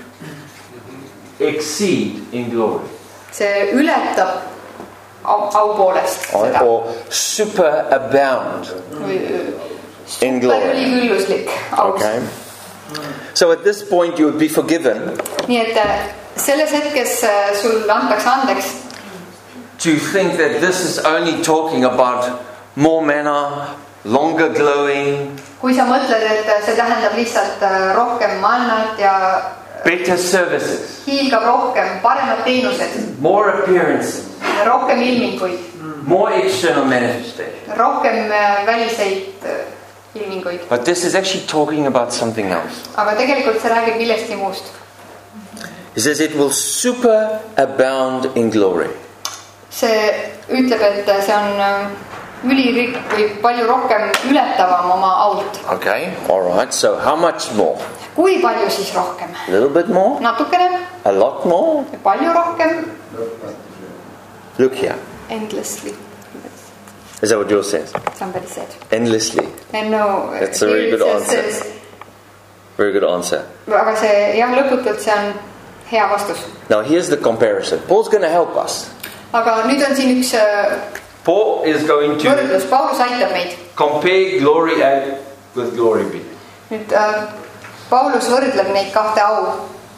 exceed in glory. See ületab au poolest seda. Or superabound in glory. Ülikülluslik aus. Okay. So at this point you would be forgiven Nii et selles hetkes sul antakse andeks to think that this is only talking about more manna, longer glowing, kui sa mõtled, et see tähendab lihtsalt rohkem mannat ja better services, hiilgab rohkem, paremad teenused, more appearances, rohkem ilminguid, more external manifestation. rohkem väliseid ilminguid. But this is actually talking about something else. Aga tegelikult see räägib millestki muust. He says it will superabound in glory. See ütleb, et see on ülirikk või palju rohkem ületavam oma ault. Okay, all right. So how much more? Kui palju siis rohkem? A little bit more? Natukene? A lot more? Palju rohkem? Look here. Endlessly. Is that what yours says? Somebody said. Endlessly. No, That's a very good answer. Very good answer. Aga see, jah, lõputult see on hea vastus. Now here's the comparison. Paul's going to help us. Aga nüüd on siin üks Paul is going to võrdlus. Paulus aitab meid. compare glory A with glory B. Nüüd Paulus võrdleb neid kahte au.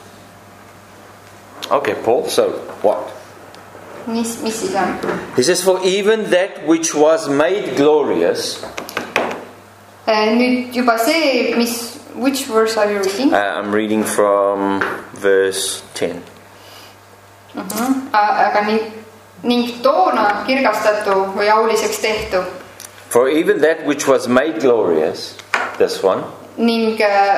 Okay, Paul, so what? Mis siis on? He says, for even that which was made glorious. Nüüd juba see, which verse are you reading? I'm reading from verse 10. Aga ning toona kirgastatu või auliseks tehtu. For even that which was made glorious, this one. Ning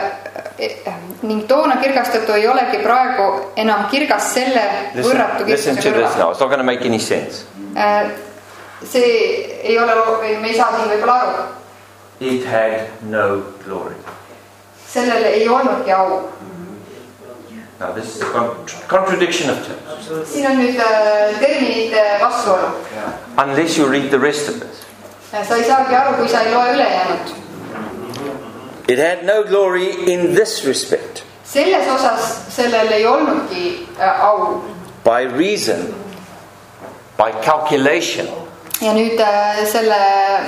toona kirgastatu ei olegi praegu enam kirgas selle võrratu Listen to this now. It's not going to make any sense. See ei ole, me ei saa siin võib-olla aru. It had no glory. Sellele ei olnudki au. Now this is a contradiction of terms. Siin on nüüd terminite vastuolu. Unless you read the rest of it. Sa ei saagi aru, kui sa ei loe ülejäänud. It had no glory in this respect. Selles osas sellel ei olnudki au. By reason, by calculation. Ja nüüd selle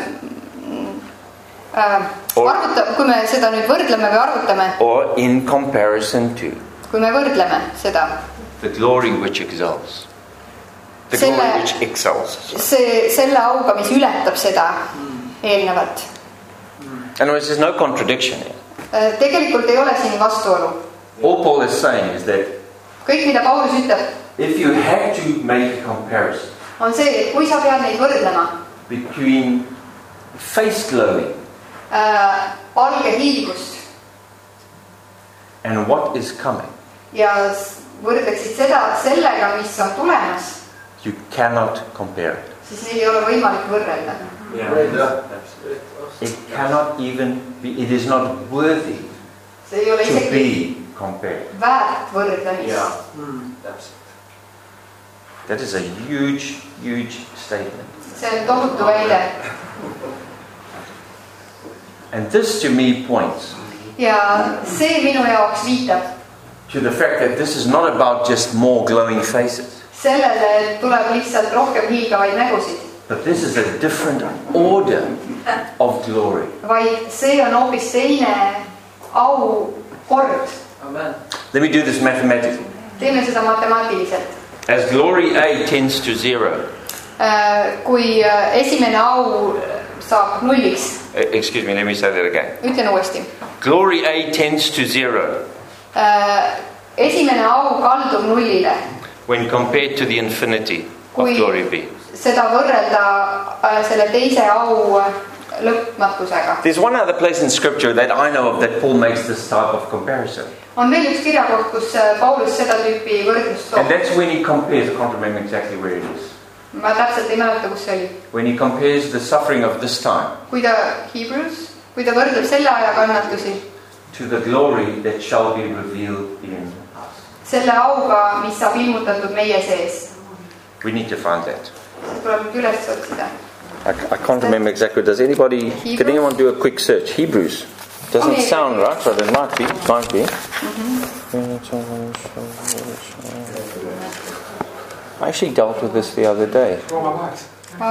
kui me seda nüüd võrdleme või arvutame. Or in comparison to. Kui me võrdleme seda. The glory which excels. The glory which excels. Selle auga, mis ületab seda eelnevat. And there's no contradiction here. Tegelikult ei ole siin vastuolu. All Paul is saying is that kõik, mida Paulus ütleb, if you had to make a comparison on see, et kui sa pead neid võrdlema between face glowing palge hiilgust and what is coming, ja võrdleksid seda sellega, mis on tulemas, you cannot compare it. siis neil ei ole võimalik võrrelda. It cannot even be, it is not worthy see ei ole to isegi be compared. väärt võrdlemist. That is a huge, huge statement. See on tohutu väide. And this to me points ja see minu jaoks viitab to the fact that this is not about just more glowing faces. sellele, et tuleb lihtsalt rohkem hiilgavaid nägusid. But this is a different order of glory. Vaid see on hoopis teine au kord. Amen. Let me do this mathematically. Teeme seda matemaatiliselt. As glory A tends to 0. Kui esimene au saab nulliks. Excuse me, let me say that again. Ütlen uuesti. Glory A tends to 0. Esimene au kaldub nullile. When compared to the infinity of glory B. Seda võrrelda selle teise au lõpmatusega. There's one other place in scripture that I know of that Paul makes this type of comparison. On veel üks kirjakoht, kus Paulus seda tüüpi võrdlust toob. And that's when he compares, I can't remember exactly where it is. Ma täpselt ei mäleta, kus see oli. When he compares the suffering of this time. Kui ta võrdleb selle aja kannatusi. To the glory that shall be revealed in us. Selle auga, mis saab ilmutatud meie sees. We need to find that. See tuleb nüüd üles otsida. I can't remember exactly. Does anybody, Hebrews? can anyone do a quick search? Hebrews. Doesn't Okay. sound right, but it might be. I actually dealt with this the other day. Romans.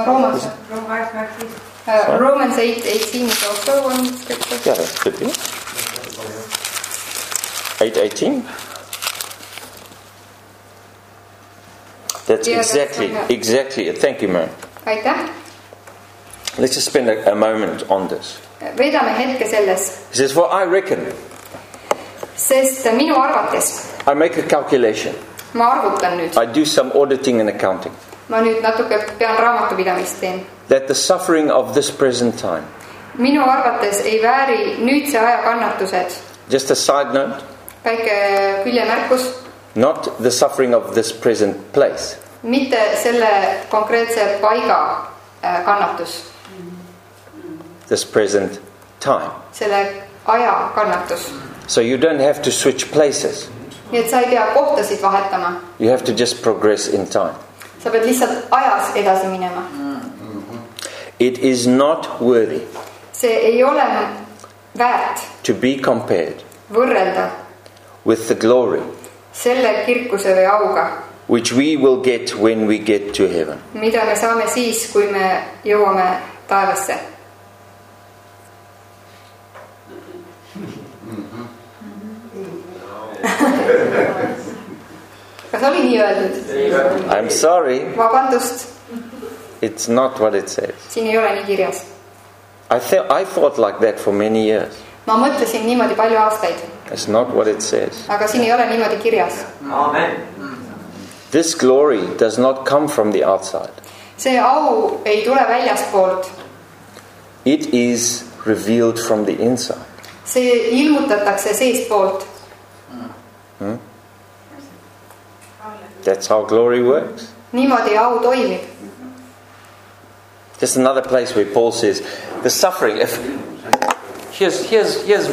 Romans. Romans 8:18 is also one scripture. Yeah, that could be. 8:18. That's Yeah, that's exactly it. Thank you, Mary. Aitäh. Let's just spend a moment on this. Veedame hetke selles, He says, "For I reckon, sest minu arvates, I make a calculation. ma arvutan nüüd, I do some auditing and accounting. ma nüüd natuke pean raamatupidamist teen. That the suffering of this present time." Minu arvates ei vääri nüüdse aja kannatused, Just a side note. väike küljemärkus, Not the suffering of this present place. mitte selle konkreetse paiga kannatus, This present time. selle aja kannatus. So you don't have to switch places. Nii et sa ei pea kohtasid vahetama, You have to just progress in time. sa pead lihtsalt ajas edasi minema. It is not worthy See ei ole väärt to be compared võrrelda with the glory selle kirkuse või auga, which we will get when we get to heaven. mida me saame siis, kui me jõuame taevasse. Kas oli nii öeldud? I'm sorry, Vabandust, it's not what it says. siin ei ole nii kirjas. I thought like that for many years. Ma mõtlesin niimoodi palju aastaid, That's not what it says. aga siin ei ole niimoodi kirjas. Amen. This glory does not come from the outside. See au ei tule väljastpoolt, It is revealed from the inside. see ilmutatakse seestpoolt. That's how glory works. Niimoodi au toimib. Just another place where Paul says the suffering. Here's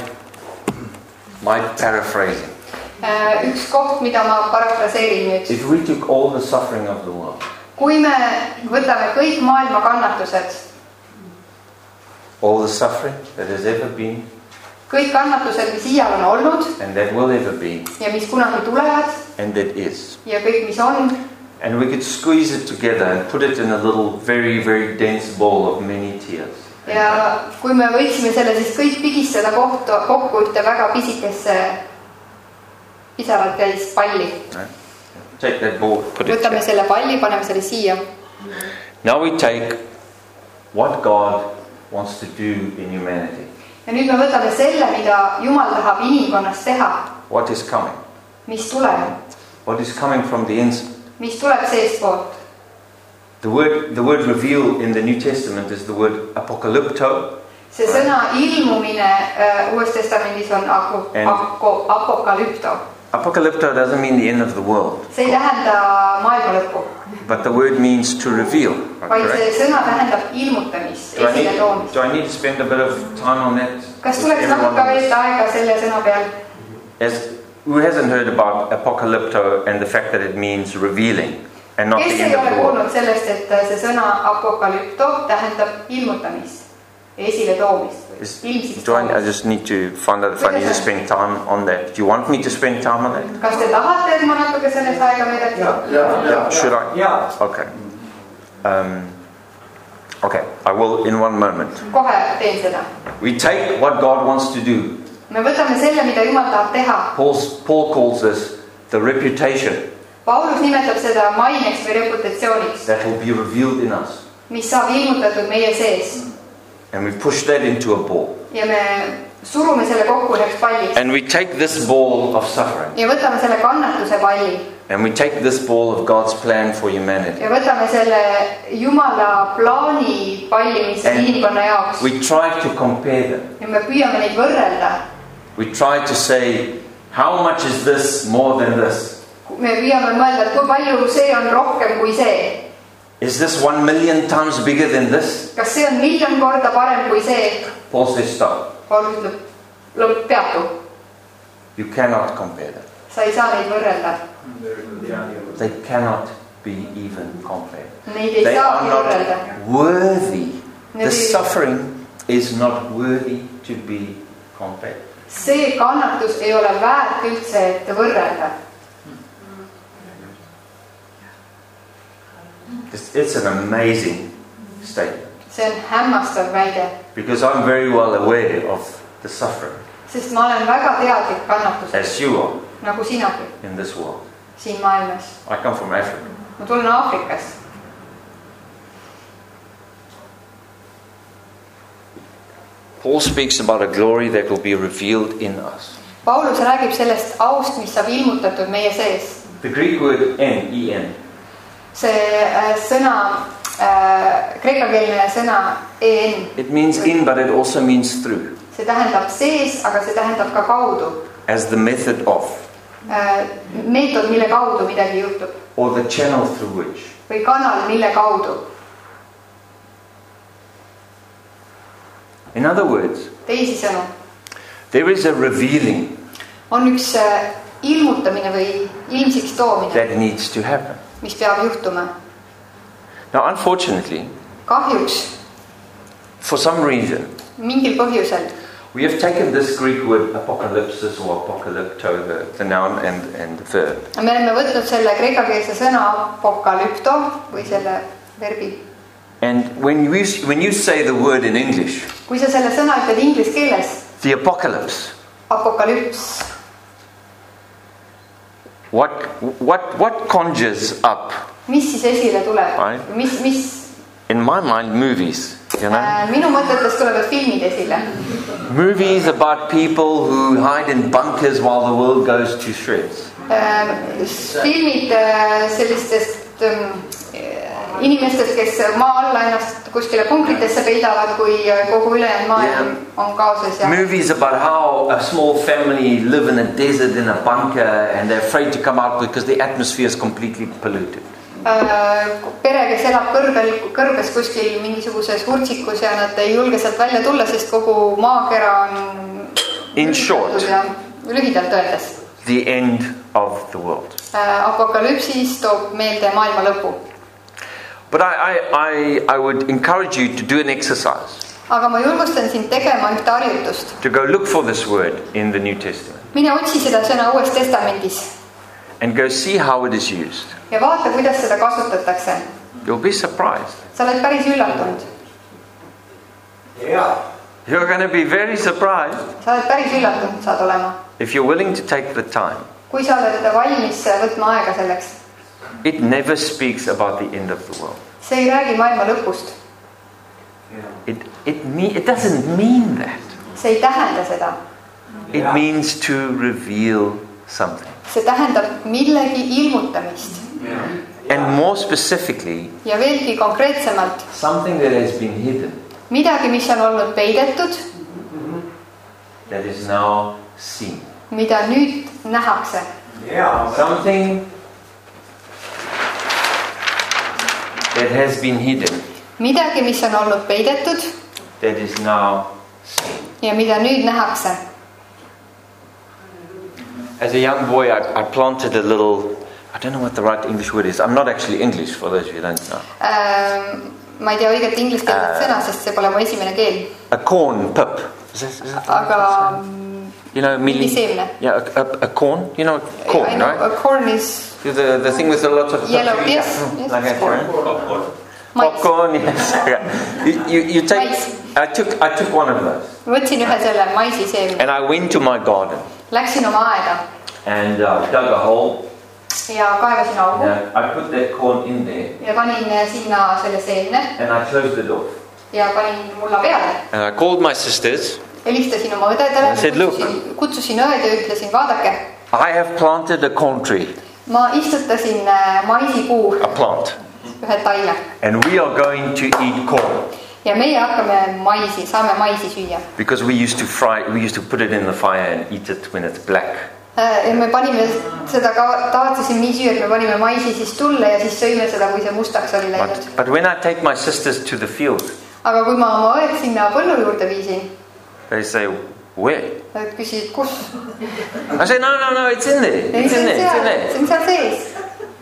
my paraphrasing. Üks koht, mida ma parafraseerin nüüd. If we took all the suffering of the world, Kui me võtame kõik maailma kannatused, all the suffering that has ever been kõik kannatused, mis iial on olnud and that will ever be ja mis kunagi tulevad and that is, ja kõik, mis on, and we could squeeze it together and put it in a little very, very dense bowl of many tears. ja kui me võiksime selle siis kõik pigistada kokku ühte väga pisikesse pisarad täis palli. Take that bowl, put it Võtame here. selle palli, paneme selle siia. Now we take what God wants to do in humanity. Ja nüüd me võtame selle, mida Jumal tahab inimkonnas teha, What is coming? mis tuleb, What is coming from the inside? mis tuleb seestpoolt. The word reveal in the New Testament is the word apocalypto. See sõna ilmumine Uues Testamendis on apokalüpto. Apocalypto doesn't mean the end of the world, See ei tähenda maailma lõppu, but the word means to reveal. vaid see Correct? sõna tähendab ilmutamist, esile toomist. Do I need to spend a bit of time on that? Kas With tuleks everyone natuke on this? veeta aega selle sõna peal? Who hasn't heard about apocalypto and the fact that it means revealing and not Kes the ei end of ole the world? kuulnud sellest, et see sõna apokalüpto tähendab ilmutamist, esile toomist, ilmsiks Do I toomist. just need to find out if I need to spend time on that? Do you want me to spend time on that? Kas te tahate, et ma natuke sellest aega veedaksin? Should I? Yeah. Okay. Okay, I will in one moment. Kohe teen seda. We take what God wants to do. Me võtame selle, mida Jumal tahab teha. Paul calls this the reputation Paulus nimetab seda maineks või reputatsiooniks, that will be revealed in us. mis saab ilmutatud meie sees. And we push that into a ball. Ja me surume selle kokku üheks palliks. And we take this ball of suffering. Ja võtame selle kannatuse palli. And we take this ball of God's plan for humanity. Ja võtame selle Jumala plaani palli, mis on inimkonna jaoks. We try to compare them. Ja me püüame neid võrrelda. We try to say, how much is this more than this? Me püüame mõelda, et kui palju see on rohkem kui see. Is this 1 million times bigger than this? Kas see on miljon korda parem kui see? Paul says, stop. Paulus ütleb, lõpp, peatu. You cannot compare them. Sa ei saa neid võrrelda. They cannot be even compared. Neid ei They are saagi võrrelda. not worthy. The Need ei- suffering is not worthy to be compared. See kannatus ei ole väärt üldse, et võrrelda. It's an amazing statement. See on hämmastav väide, Because I'm very well aware of the suffering, sest ma olen väga teadlik kannatusest, as you are, nagu sinagi in this world. siin maailmas. I come from Africa. Ma tulen Aafrikast. Paul speaks about a glory that will be revealed in us. Paulus räägib sellest aust, mis saab ilmutatud meie sees. The Greek word en, See sõna, kreekakeelne sõna en, it means in, but it also means through, see tähendab sees, aga see tähendab ka kaudu. as the method of, Meetod, mille kaudu midagi juhtub. or the channel through which. Või kanal, mille kaudu. In other words, Teisisõnu, there is a revealing on üks ilmutamine või ilmsiks toomine, that needs to happen. mis peab juhtuma. Now, unfortunately, Kahjuks, for some reason, mingil põhjusel, we have taken this Greek word apocalypsis or apocalypto, the noun and the verb, me oleme võtnud selle kreekakeelse sõna apokalüpto või selle verbi. and when you say the word in English, Kui sa selle sõna ütled inglise keeles, the apocalypse, apokalüps, what conjures up? mis siis esile tuleb? Right. Mis In my mind, movies, you know, minu mõtetes tulevad filmid esile. movies about people who hide in bunkers while the world goes to shreds. Filmid sellistest inimestest, kes maa alla ennast kuskile punkritesse peidavad, kui kogu ülejäänud maailm on kaoses. Ja Movies about how a small family live in a desert in a bunker and they're afraid to come out because the atmosphere is completely polluted. Pere, kes elab kõrbes kuskil mingisuguses hurtsikus ja nad ei julge sealt välja tulla, sest kogu maakera on In short, lühidalt öeldes. the end of the world. Apokalüpsis toob meelde maailma lõpu. But I would encourage you to do an exercise, Aga ma julgustan sind tegema ühte harjutust. to go look for this word in the New Testament Mine otsi seda sõna Uues Testamendis and go see how it is used. ja vaata, kuidas seda kasutatakse. You'll be surprised. Sa oled päris üllatunud. You're going to be very surprised Sa oled päris üllatunud, saad olema. if you're willing to take the time. Kui sa oled valmis võtma aega selleks. It never speaks about the end of the world. See ei räägi maailma lõpust. It doesn't mean that. See ei tähenda seda. It means to reveal something. See tähendab millegi ilmutamist. And more specifically, Ja veelgi konkreetsemalt, something that has been hidden, midagi, mis on olnud peidetud, that is now seen. mida nüüd nähakse. Something that has been hidden, Midagi, mis on olnud peidetud that is now seen. ja mida nüüd nähakse. As a young boy, I planted a little, I don't know what the right English word is. I'm not actually English, for those of you who don't know. Ma ei tea õiget ingliskeelset sõna, sest see pole mu esimene keel. A corn pip. Aga You know, milliseemne. Yeah, a corn. You know, corn, I know, right? a corn is The thing with a lot of yellow, yes, like yes, a corn. Mais. Popcorn, yes. You take. Mais. I took one of those. Võtsin ühe selle maisiseemne. And I went to my garden Läksin oma aeda and dug a hole. ja kaevasin augu And I put that corn in there ja panin sinna selle seemne and I closed it off. ja panin mulla peale. And I called my sisters. Helistasin oma õdedele, I said, look. kutsusin õed ja ütlesin, vaadake, I have planted a corn tree, ma istutasin maisipuu, a plant, ühe taia and we are going to eat corn ja meie hakkame saame maisi süüa. because we used to put it in the fire and eat it when it's black. Ja me panime seda tavatsesime nii süüa, et me panime maisi siis tulle ja siis sõime seda, kui see mustaks oli läinud. But when I take my sisters to the field, Aga kui ma oma õed sinna põllu juurde viisin, they say, where? nad küsisid, kus? I say, no, it's in there. It's in there. See on seal sees.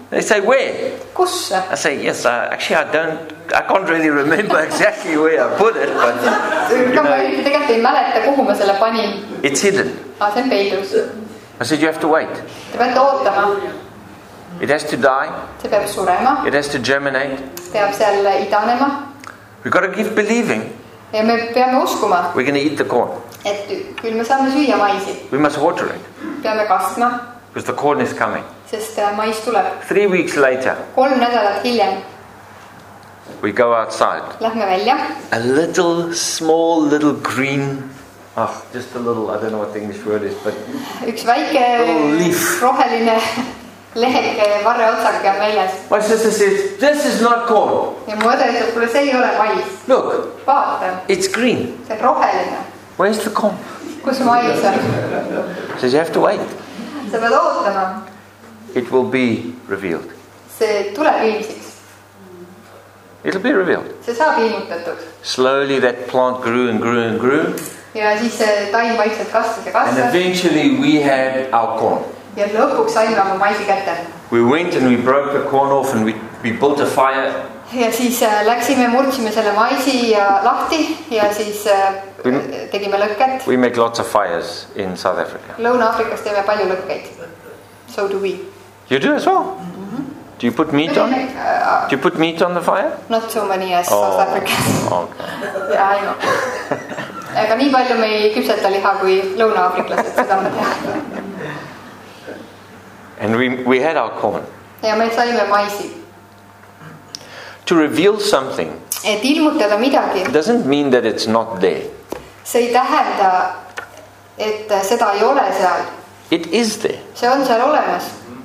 They say, where? Kus? I say, yes, actually I can't really remember exactly where I put it, but ma tegelikult ei mäleta, kuhu ma selle panin. It's hidden. See on peidus. I said, you have to wait. Te peate ootama. It has to die. See peab surema. It has to germinate. Peab seal idanema. We've got to keep believing. Ja me peame uskuma. We're going to eat the corn. Et küll me saame süüa maisi. We must water it. Peame kastma. Because the corn is coming. Sest mais tuleb. 3 weeks later. 3 nädalat hiljem. We go outside. Lähme välja. A small little green. Just a little, I don't know what the English word is, but üks väike roheline leheke varre otsake on väljas. My sister says, this is not corn. Ja mu õde ütleb, kuule, see ei ole mais. Look. Vaata. It's green. See on roheline. Where's the corn? Kus mais on? Says you have to wait. Sa pead ootama. It will be revealed. See tuleb ilmsiks. It'll be revealed. See saab ilmutatud. Slowly that plant grew and grew and grew. Ja siis see taim vaikselt kasvas ja kasvas. And eventually we had our corn. Ja lõpuks saime oma maisi kätte. We went and we broke the corn off and we built a fire. Ja siis läksime, murdsime selle maisi lahti ja siis tegime lõkket. We make lots of fires in South Africa. Lõuna-Afrikas teeme palju lõkkeid. So do we. You do as well? Do you put meat on? Do you put meat on the fire? Not so many as South Africans. Okay. Ja, I know. Aga nii palju me ei küpseta liha kui lõuna-afriklased, seda ma tean. And we had our corn. Ja me saime maisi. To reveal something. Et ilmutada midagi. Doesn't mean that it's not there. See ei tähenda, et seda ei ole seal. It is there. See on seal olemas.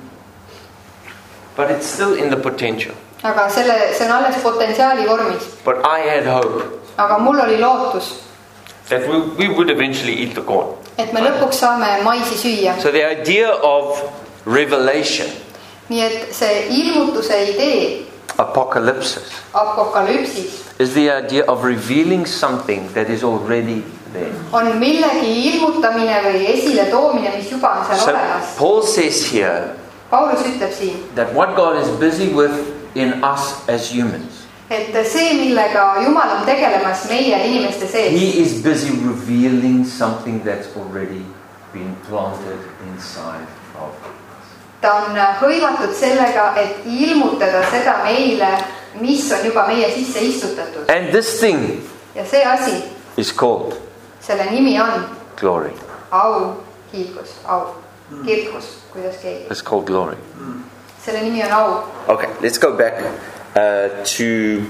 But it's still in the potential. Aga see on alles potentsiaali vormis. But I had hope. Aga mul oli lootus. That we would eventually eat the corn. Et me lõpuks saame maisi süüa. So the idea of revelation. Nii et see ilmutuse idee. Apokalypsis. Is the idea of revealing something that is already there. On millegi ilmutamine või esile toomine, mis juba on seal olemas. Paul says here. Paulus ütleb siin. That what God is busy with in us as humans. Et see, millega Jumal on tegelemas meie inimeste sees. He is busy revealing something that's already been planted inside of us. Ta on hõivatud sellega, et ilmutada seda meile, mis on juba meie sisse istutatud. And this thing ja see asi is called selle nimi on glory. Au, hiilgus, au, kirkus, kuidas keegi. It's called glory. Selle nimi on au. Okay, let's go back to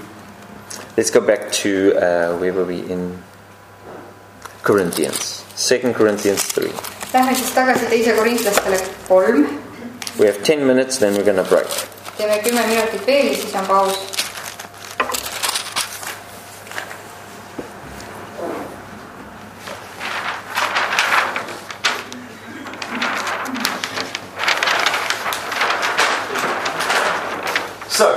where were we in Corinthians? 2 Corinthians 3. Lähme siis tagasi 2 Korintlastele 3. We have 10 minutes, then we're going to break. Teeme 10 minutit veel ja siis on paus. So,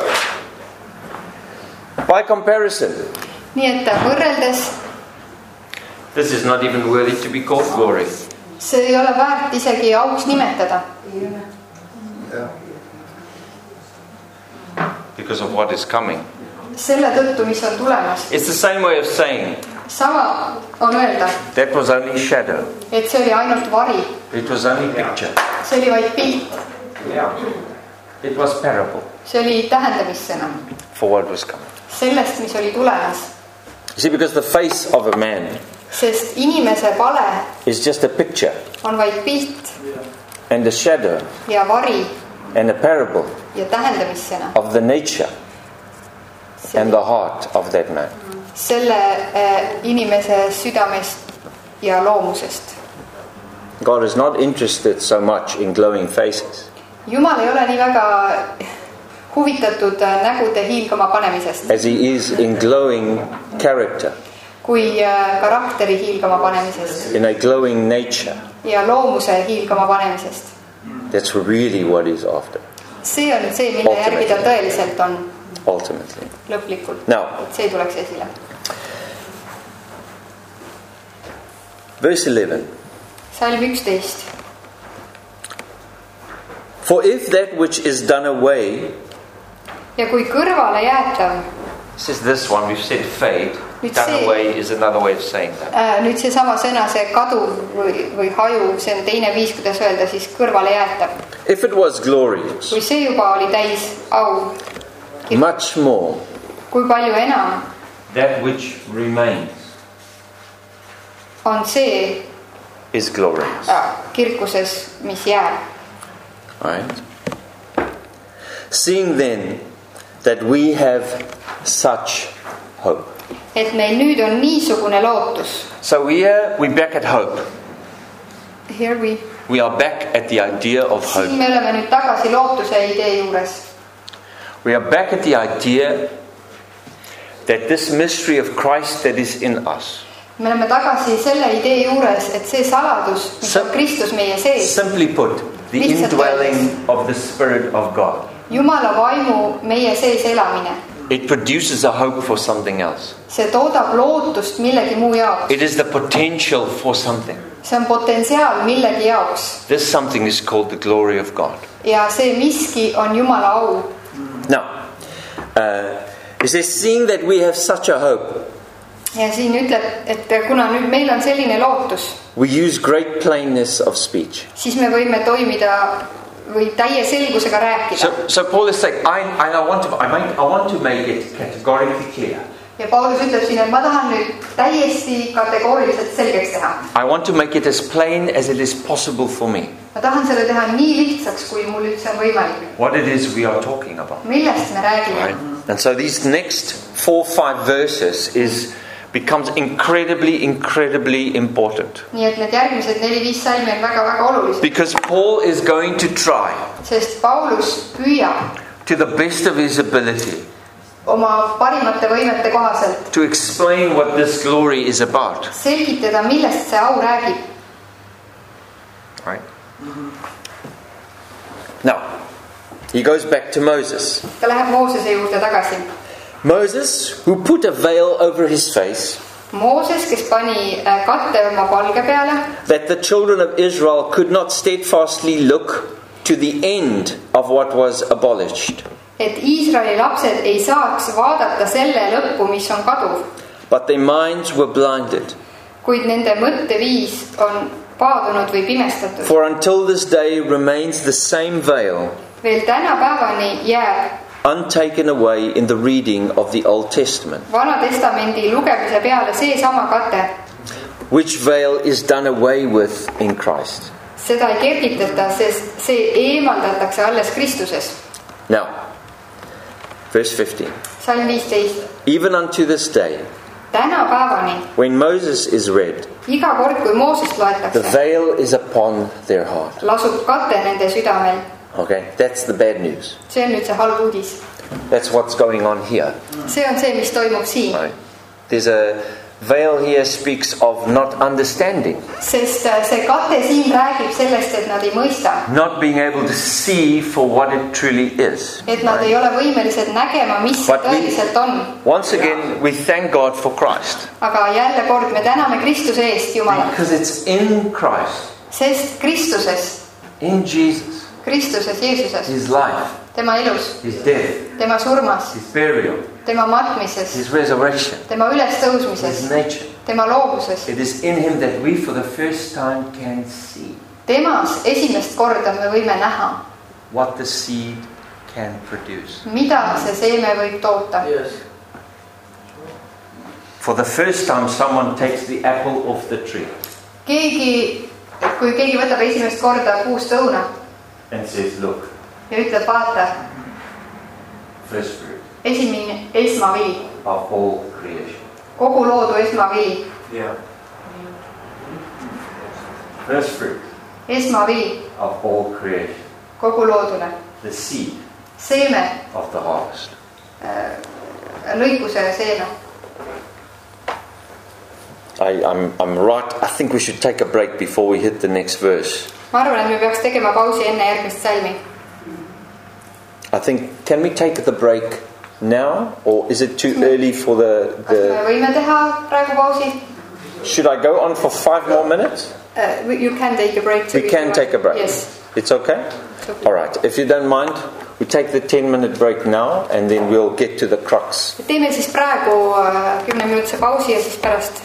by comparison, nii et võrreldes, this is not even worthy to be called glory. See ei ole väärt isegi auks nimetada. Because of what is coming. Selle tõttu, mis on tulemas. It's the same way of saying. Sama on öelda. That was only shadow. Et see oli ainult vari. It was only picture. See oli vaid pilt. It was parable. See oli tähendamissõna. For what was coming. Sellest, mis oli tulemas. You see, because the face of a man. Sest inimese pale is just a picture. On vaid pilt. And a shadow. Ja vari. And a parable. Ja tähendamissõna. Of the nature. And the heart of that man. Selle inimese südamest ja loomusest. God is not interested so much in glowing faces. Jumal ei ole nii väga huvitatud nägude hiilgama panemisest. As he is in glowing character. Kui karakteri hiilgama panemisest. In a glowing nature. Ja loomuse hiilgama panemisest. That's really what he's after. See on see, mille järgi ta tõeliselt on. Ultimately. Lõplikult. Now, see tuleks esile. Verse 11. Salm 11. For if that which is done away, ja kui kõrvale jäetav, this is this one, we've said fade, Nüüd done see- away is another way of saying that. nüüd seesama sõna, see kaduv või haju, see on teine viis, kuidas öelda, siis kõrvale jäetav. If it was glorious, kui see juba oli täis au, much more kui palju enam that which remains on see is glorious. kirkuses, mis jääb. Right? Seeing then that we have such hope. Et meil nüüd on niisugune lootus. So we're back at hope. Here We are back at the idea of siin hope. me oleme nüüd tagasi lootuse idee juures. We are back at the idea that this mystery of Christ that is in us, Me oleme tagasi selle idee juures, et see saladus, mis on Kristus meie sees, simply put, the Lihtsalt indwelling of the Spirit of God, Jumala vaimu meie sees elamine, it produces a hope for something else. see toodab lootust millegi muu jaoks. It is the potential for something. See on potentsiaal millegi jaoks. This something is called the glory of God. Ja see miski on Jumala au. Now, it says, seeing that we have such a hope, Ja siin ütleb, et kuna nüüd meil on selline lootus, we use great plainness of speech. siis me võime toimida või täie selgusega rääkida. So Paul is saying, I want to make it categorically clear. Ja Paulus ütleb siin, et ma tahan nüüd täiesti kategooriliselt selgeks teha. I want to make it as plain as it is possible for me. Ma tahan selle teha nii lihtsaks, kui mul üldse on võimalik. What it is we are talking about. Millest me räägime? Right? And so these next 4-5 verses becomes incredibly important. Nii et need järgmised 4-5 salmi on väga-väga olulised. Because Paul is going to try Sest Paulus püüab to the best of his ability oma parimate võimete kohaselt to explain what this glory is about. selgitada, millest see au räägib. Right? Now, he goes back to Moses. Ta läheb Moosese juurde tagasi. Moses, who put a veil over his face, Mooses, kes pani katte oma palge peale, that the children of Israel could not steadfastly look to the end of what was abolished, et Iisraeli lapsed ei saaks vaadata selle lõppu, mis on kaduv, but their minds were blinded. kuid nende mõtteviis on paadunud või pimestatud. For until this day remains the same veil, Veel tänapäevani jääb untaken away in the reading of the Old Testament, Vana Testamendi lugemise peale seesama kate. which veil is done away with in Christ. Seda ei kergitata, sest see eemaldatakse alles Kristuses. Now, verse 15. Salm 15. Even unto this day, Tänapäevani, when Moses is read, iga kord, kui Moosest the loetakse, veil is upon their heart. lasub kate nende südamel. Okay, that's the bad news. See on nüüd see halb uudis. That's what's going on here. See on see, mis toimub siin. Right? There's a veil here speaks of not understanding, Sest see kate siin räägib sellest, et nad ei mõista. not being able to see for what it truly is. Et nad ei ole võimelised nägema, mis see But we- tõeliselt on. Once again, we thank God for Christ, Aga jälle kord me täname Kristuse eest, Jumalat. because it's in Christ, Sest Kristuses, in Jesus, Kristuses, Jeesuses, His life, tema elus, His death, tema surmas, His burial, tema matmises, His resurrection, tema His ülestõusmises, nature. tema loobuses. It is in Him that we for the first time can see Temas esimest korda me võime näha, what the seed can produce. mida see seeme võib toota. For the first time someone takes the apple off the tree Kui keegi võtab esimest korda puust õuna and says, look, ja ütleb, vaata, first fruit esimene esmavili, of all creation. kogu loodu esmavili, Yeah. First fruit esmavili of all creation. kogu loodule, The seed seeme, of the harvest. lõikuse seeme. I'm right. I think we should take a break before we hit the next verse. Ma arvan, et me peaks tegema pausi enne järgmist salmi. I think, can we take the break now? Or is it too early for Kas me the... võime teha praegu pausi? Should I go on for 5 more minutes? You can take a break too. We can take a break. Yes. It's okay? All right, if you don't mind, we take the 10-minute break now and then we'll get to the crux. Teeme siis praegu 10-minutise pausi ja siis pärast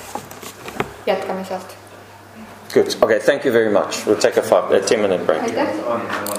jätkame sealt. Good. Okay, thank you very much. We'll take a 10-minute break. Aitäh.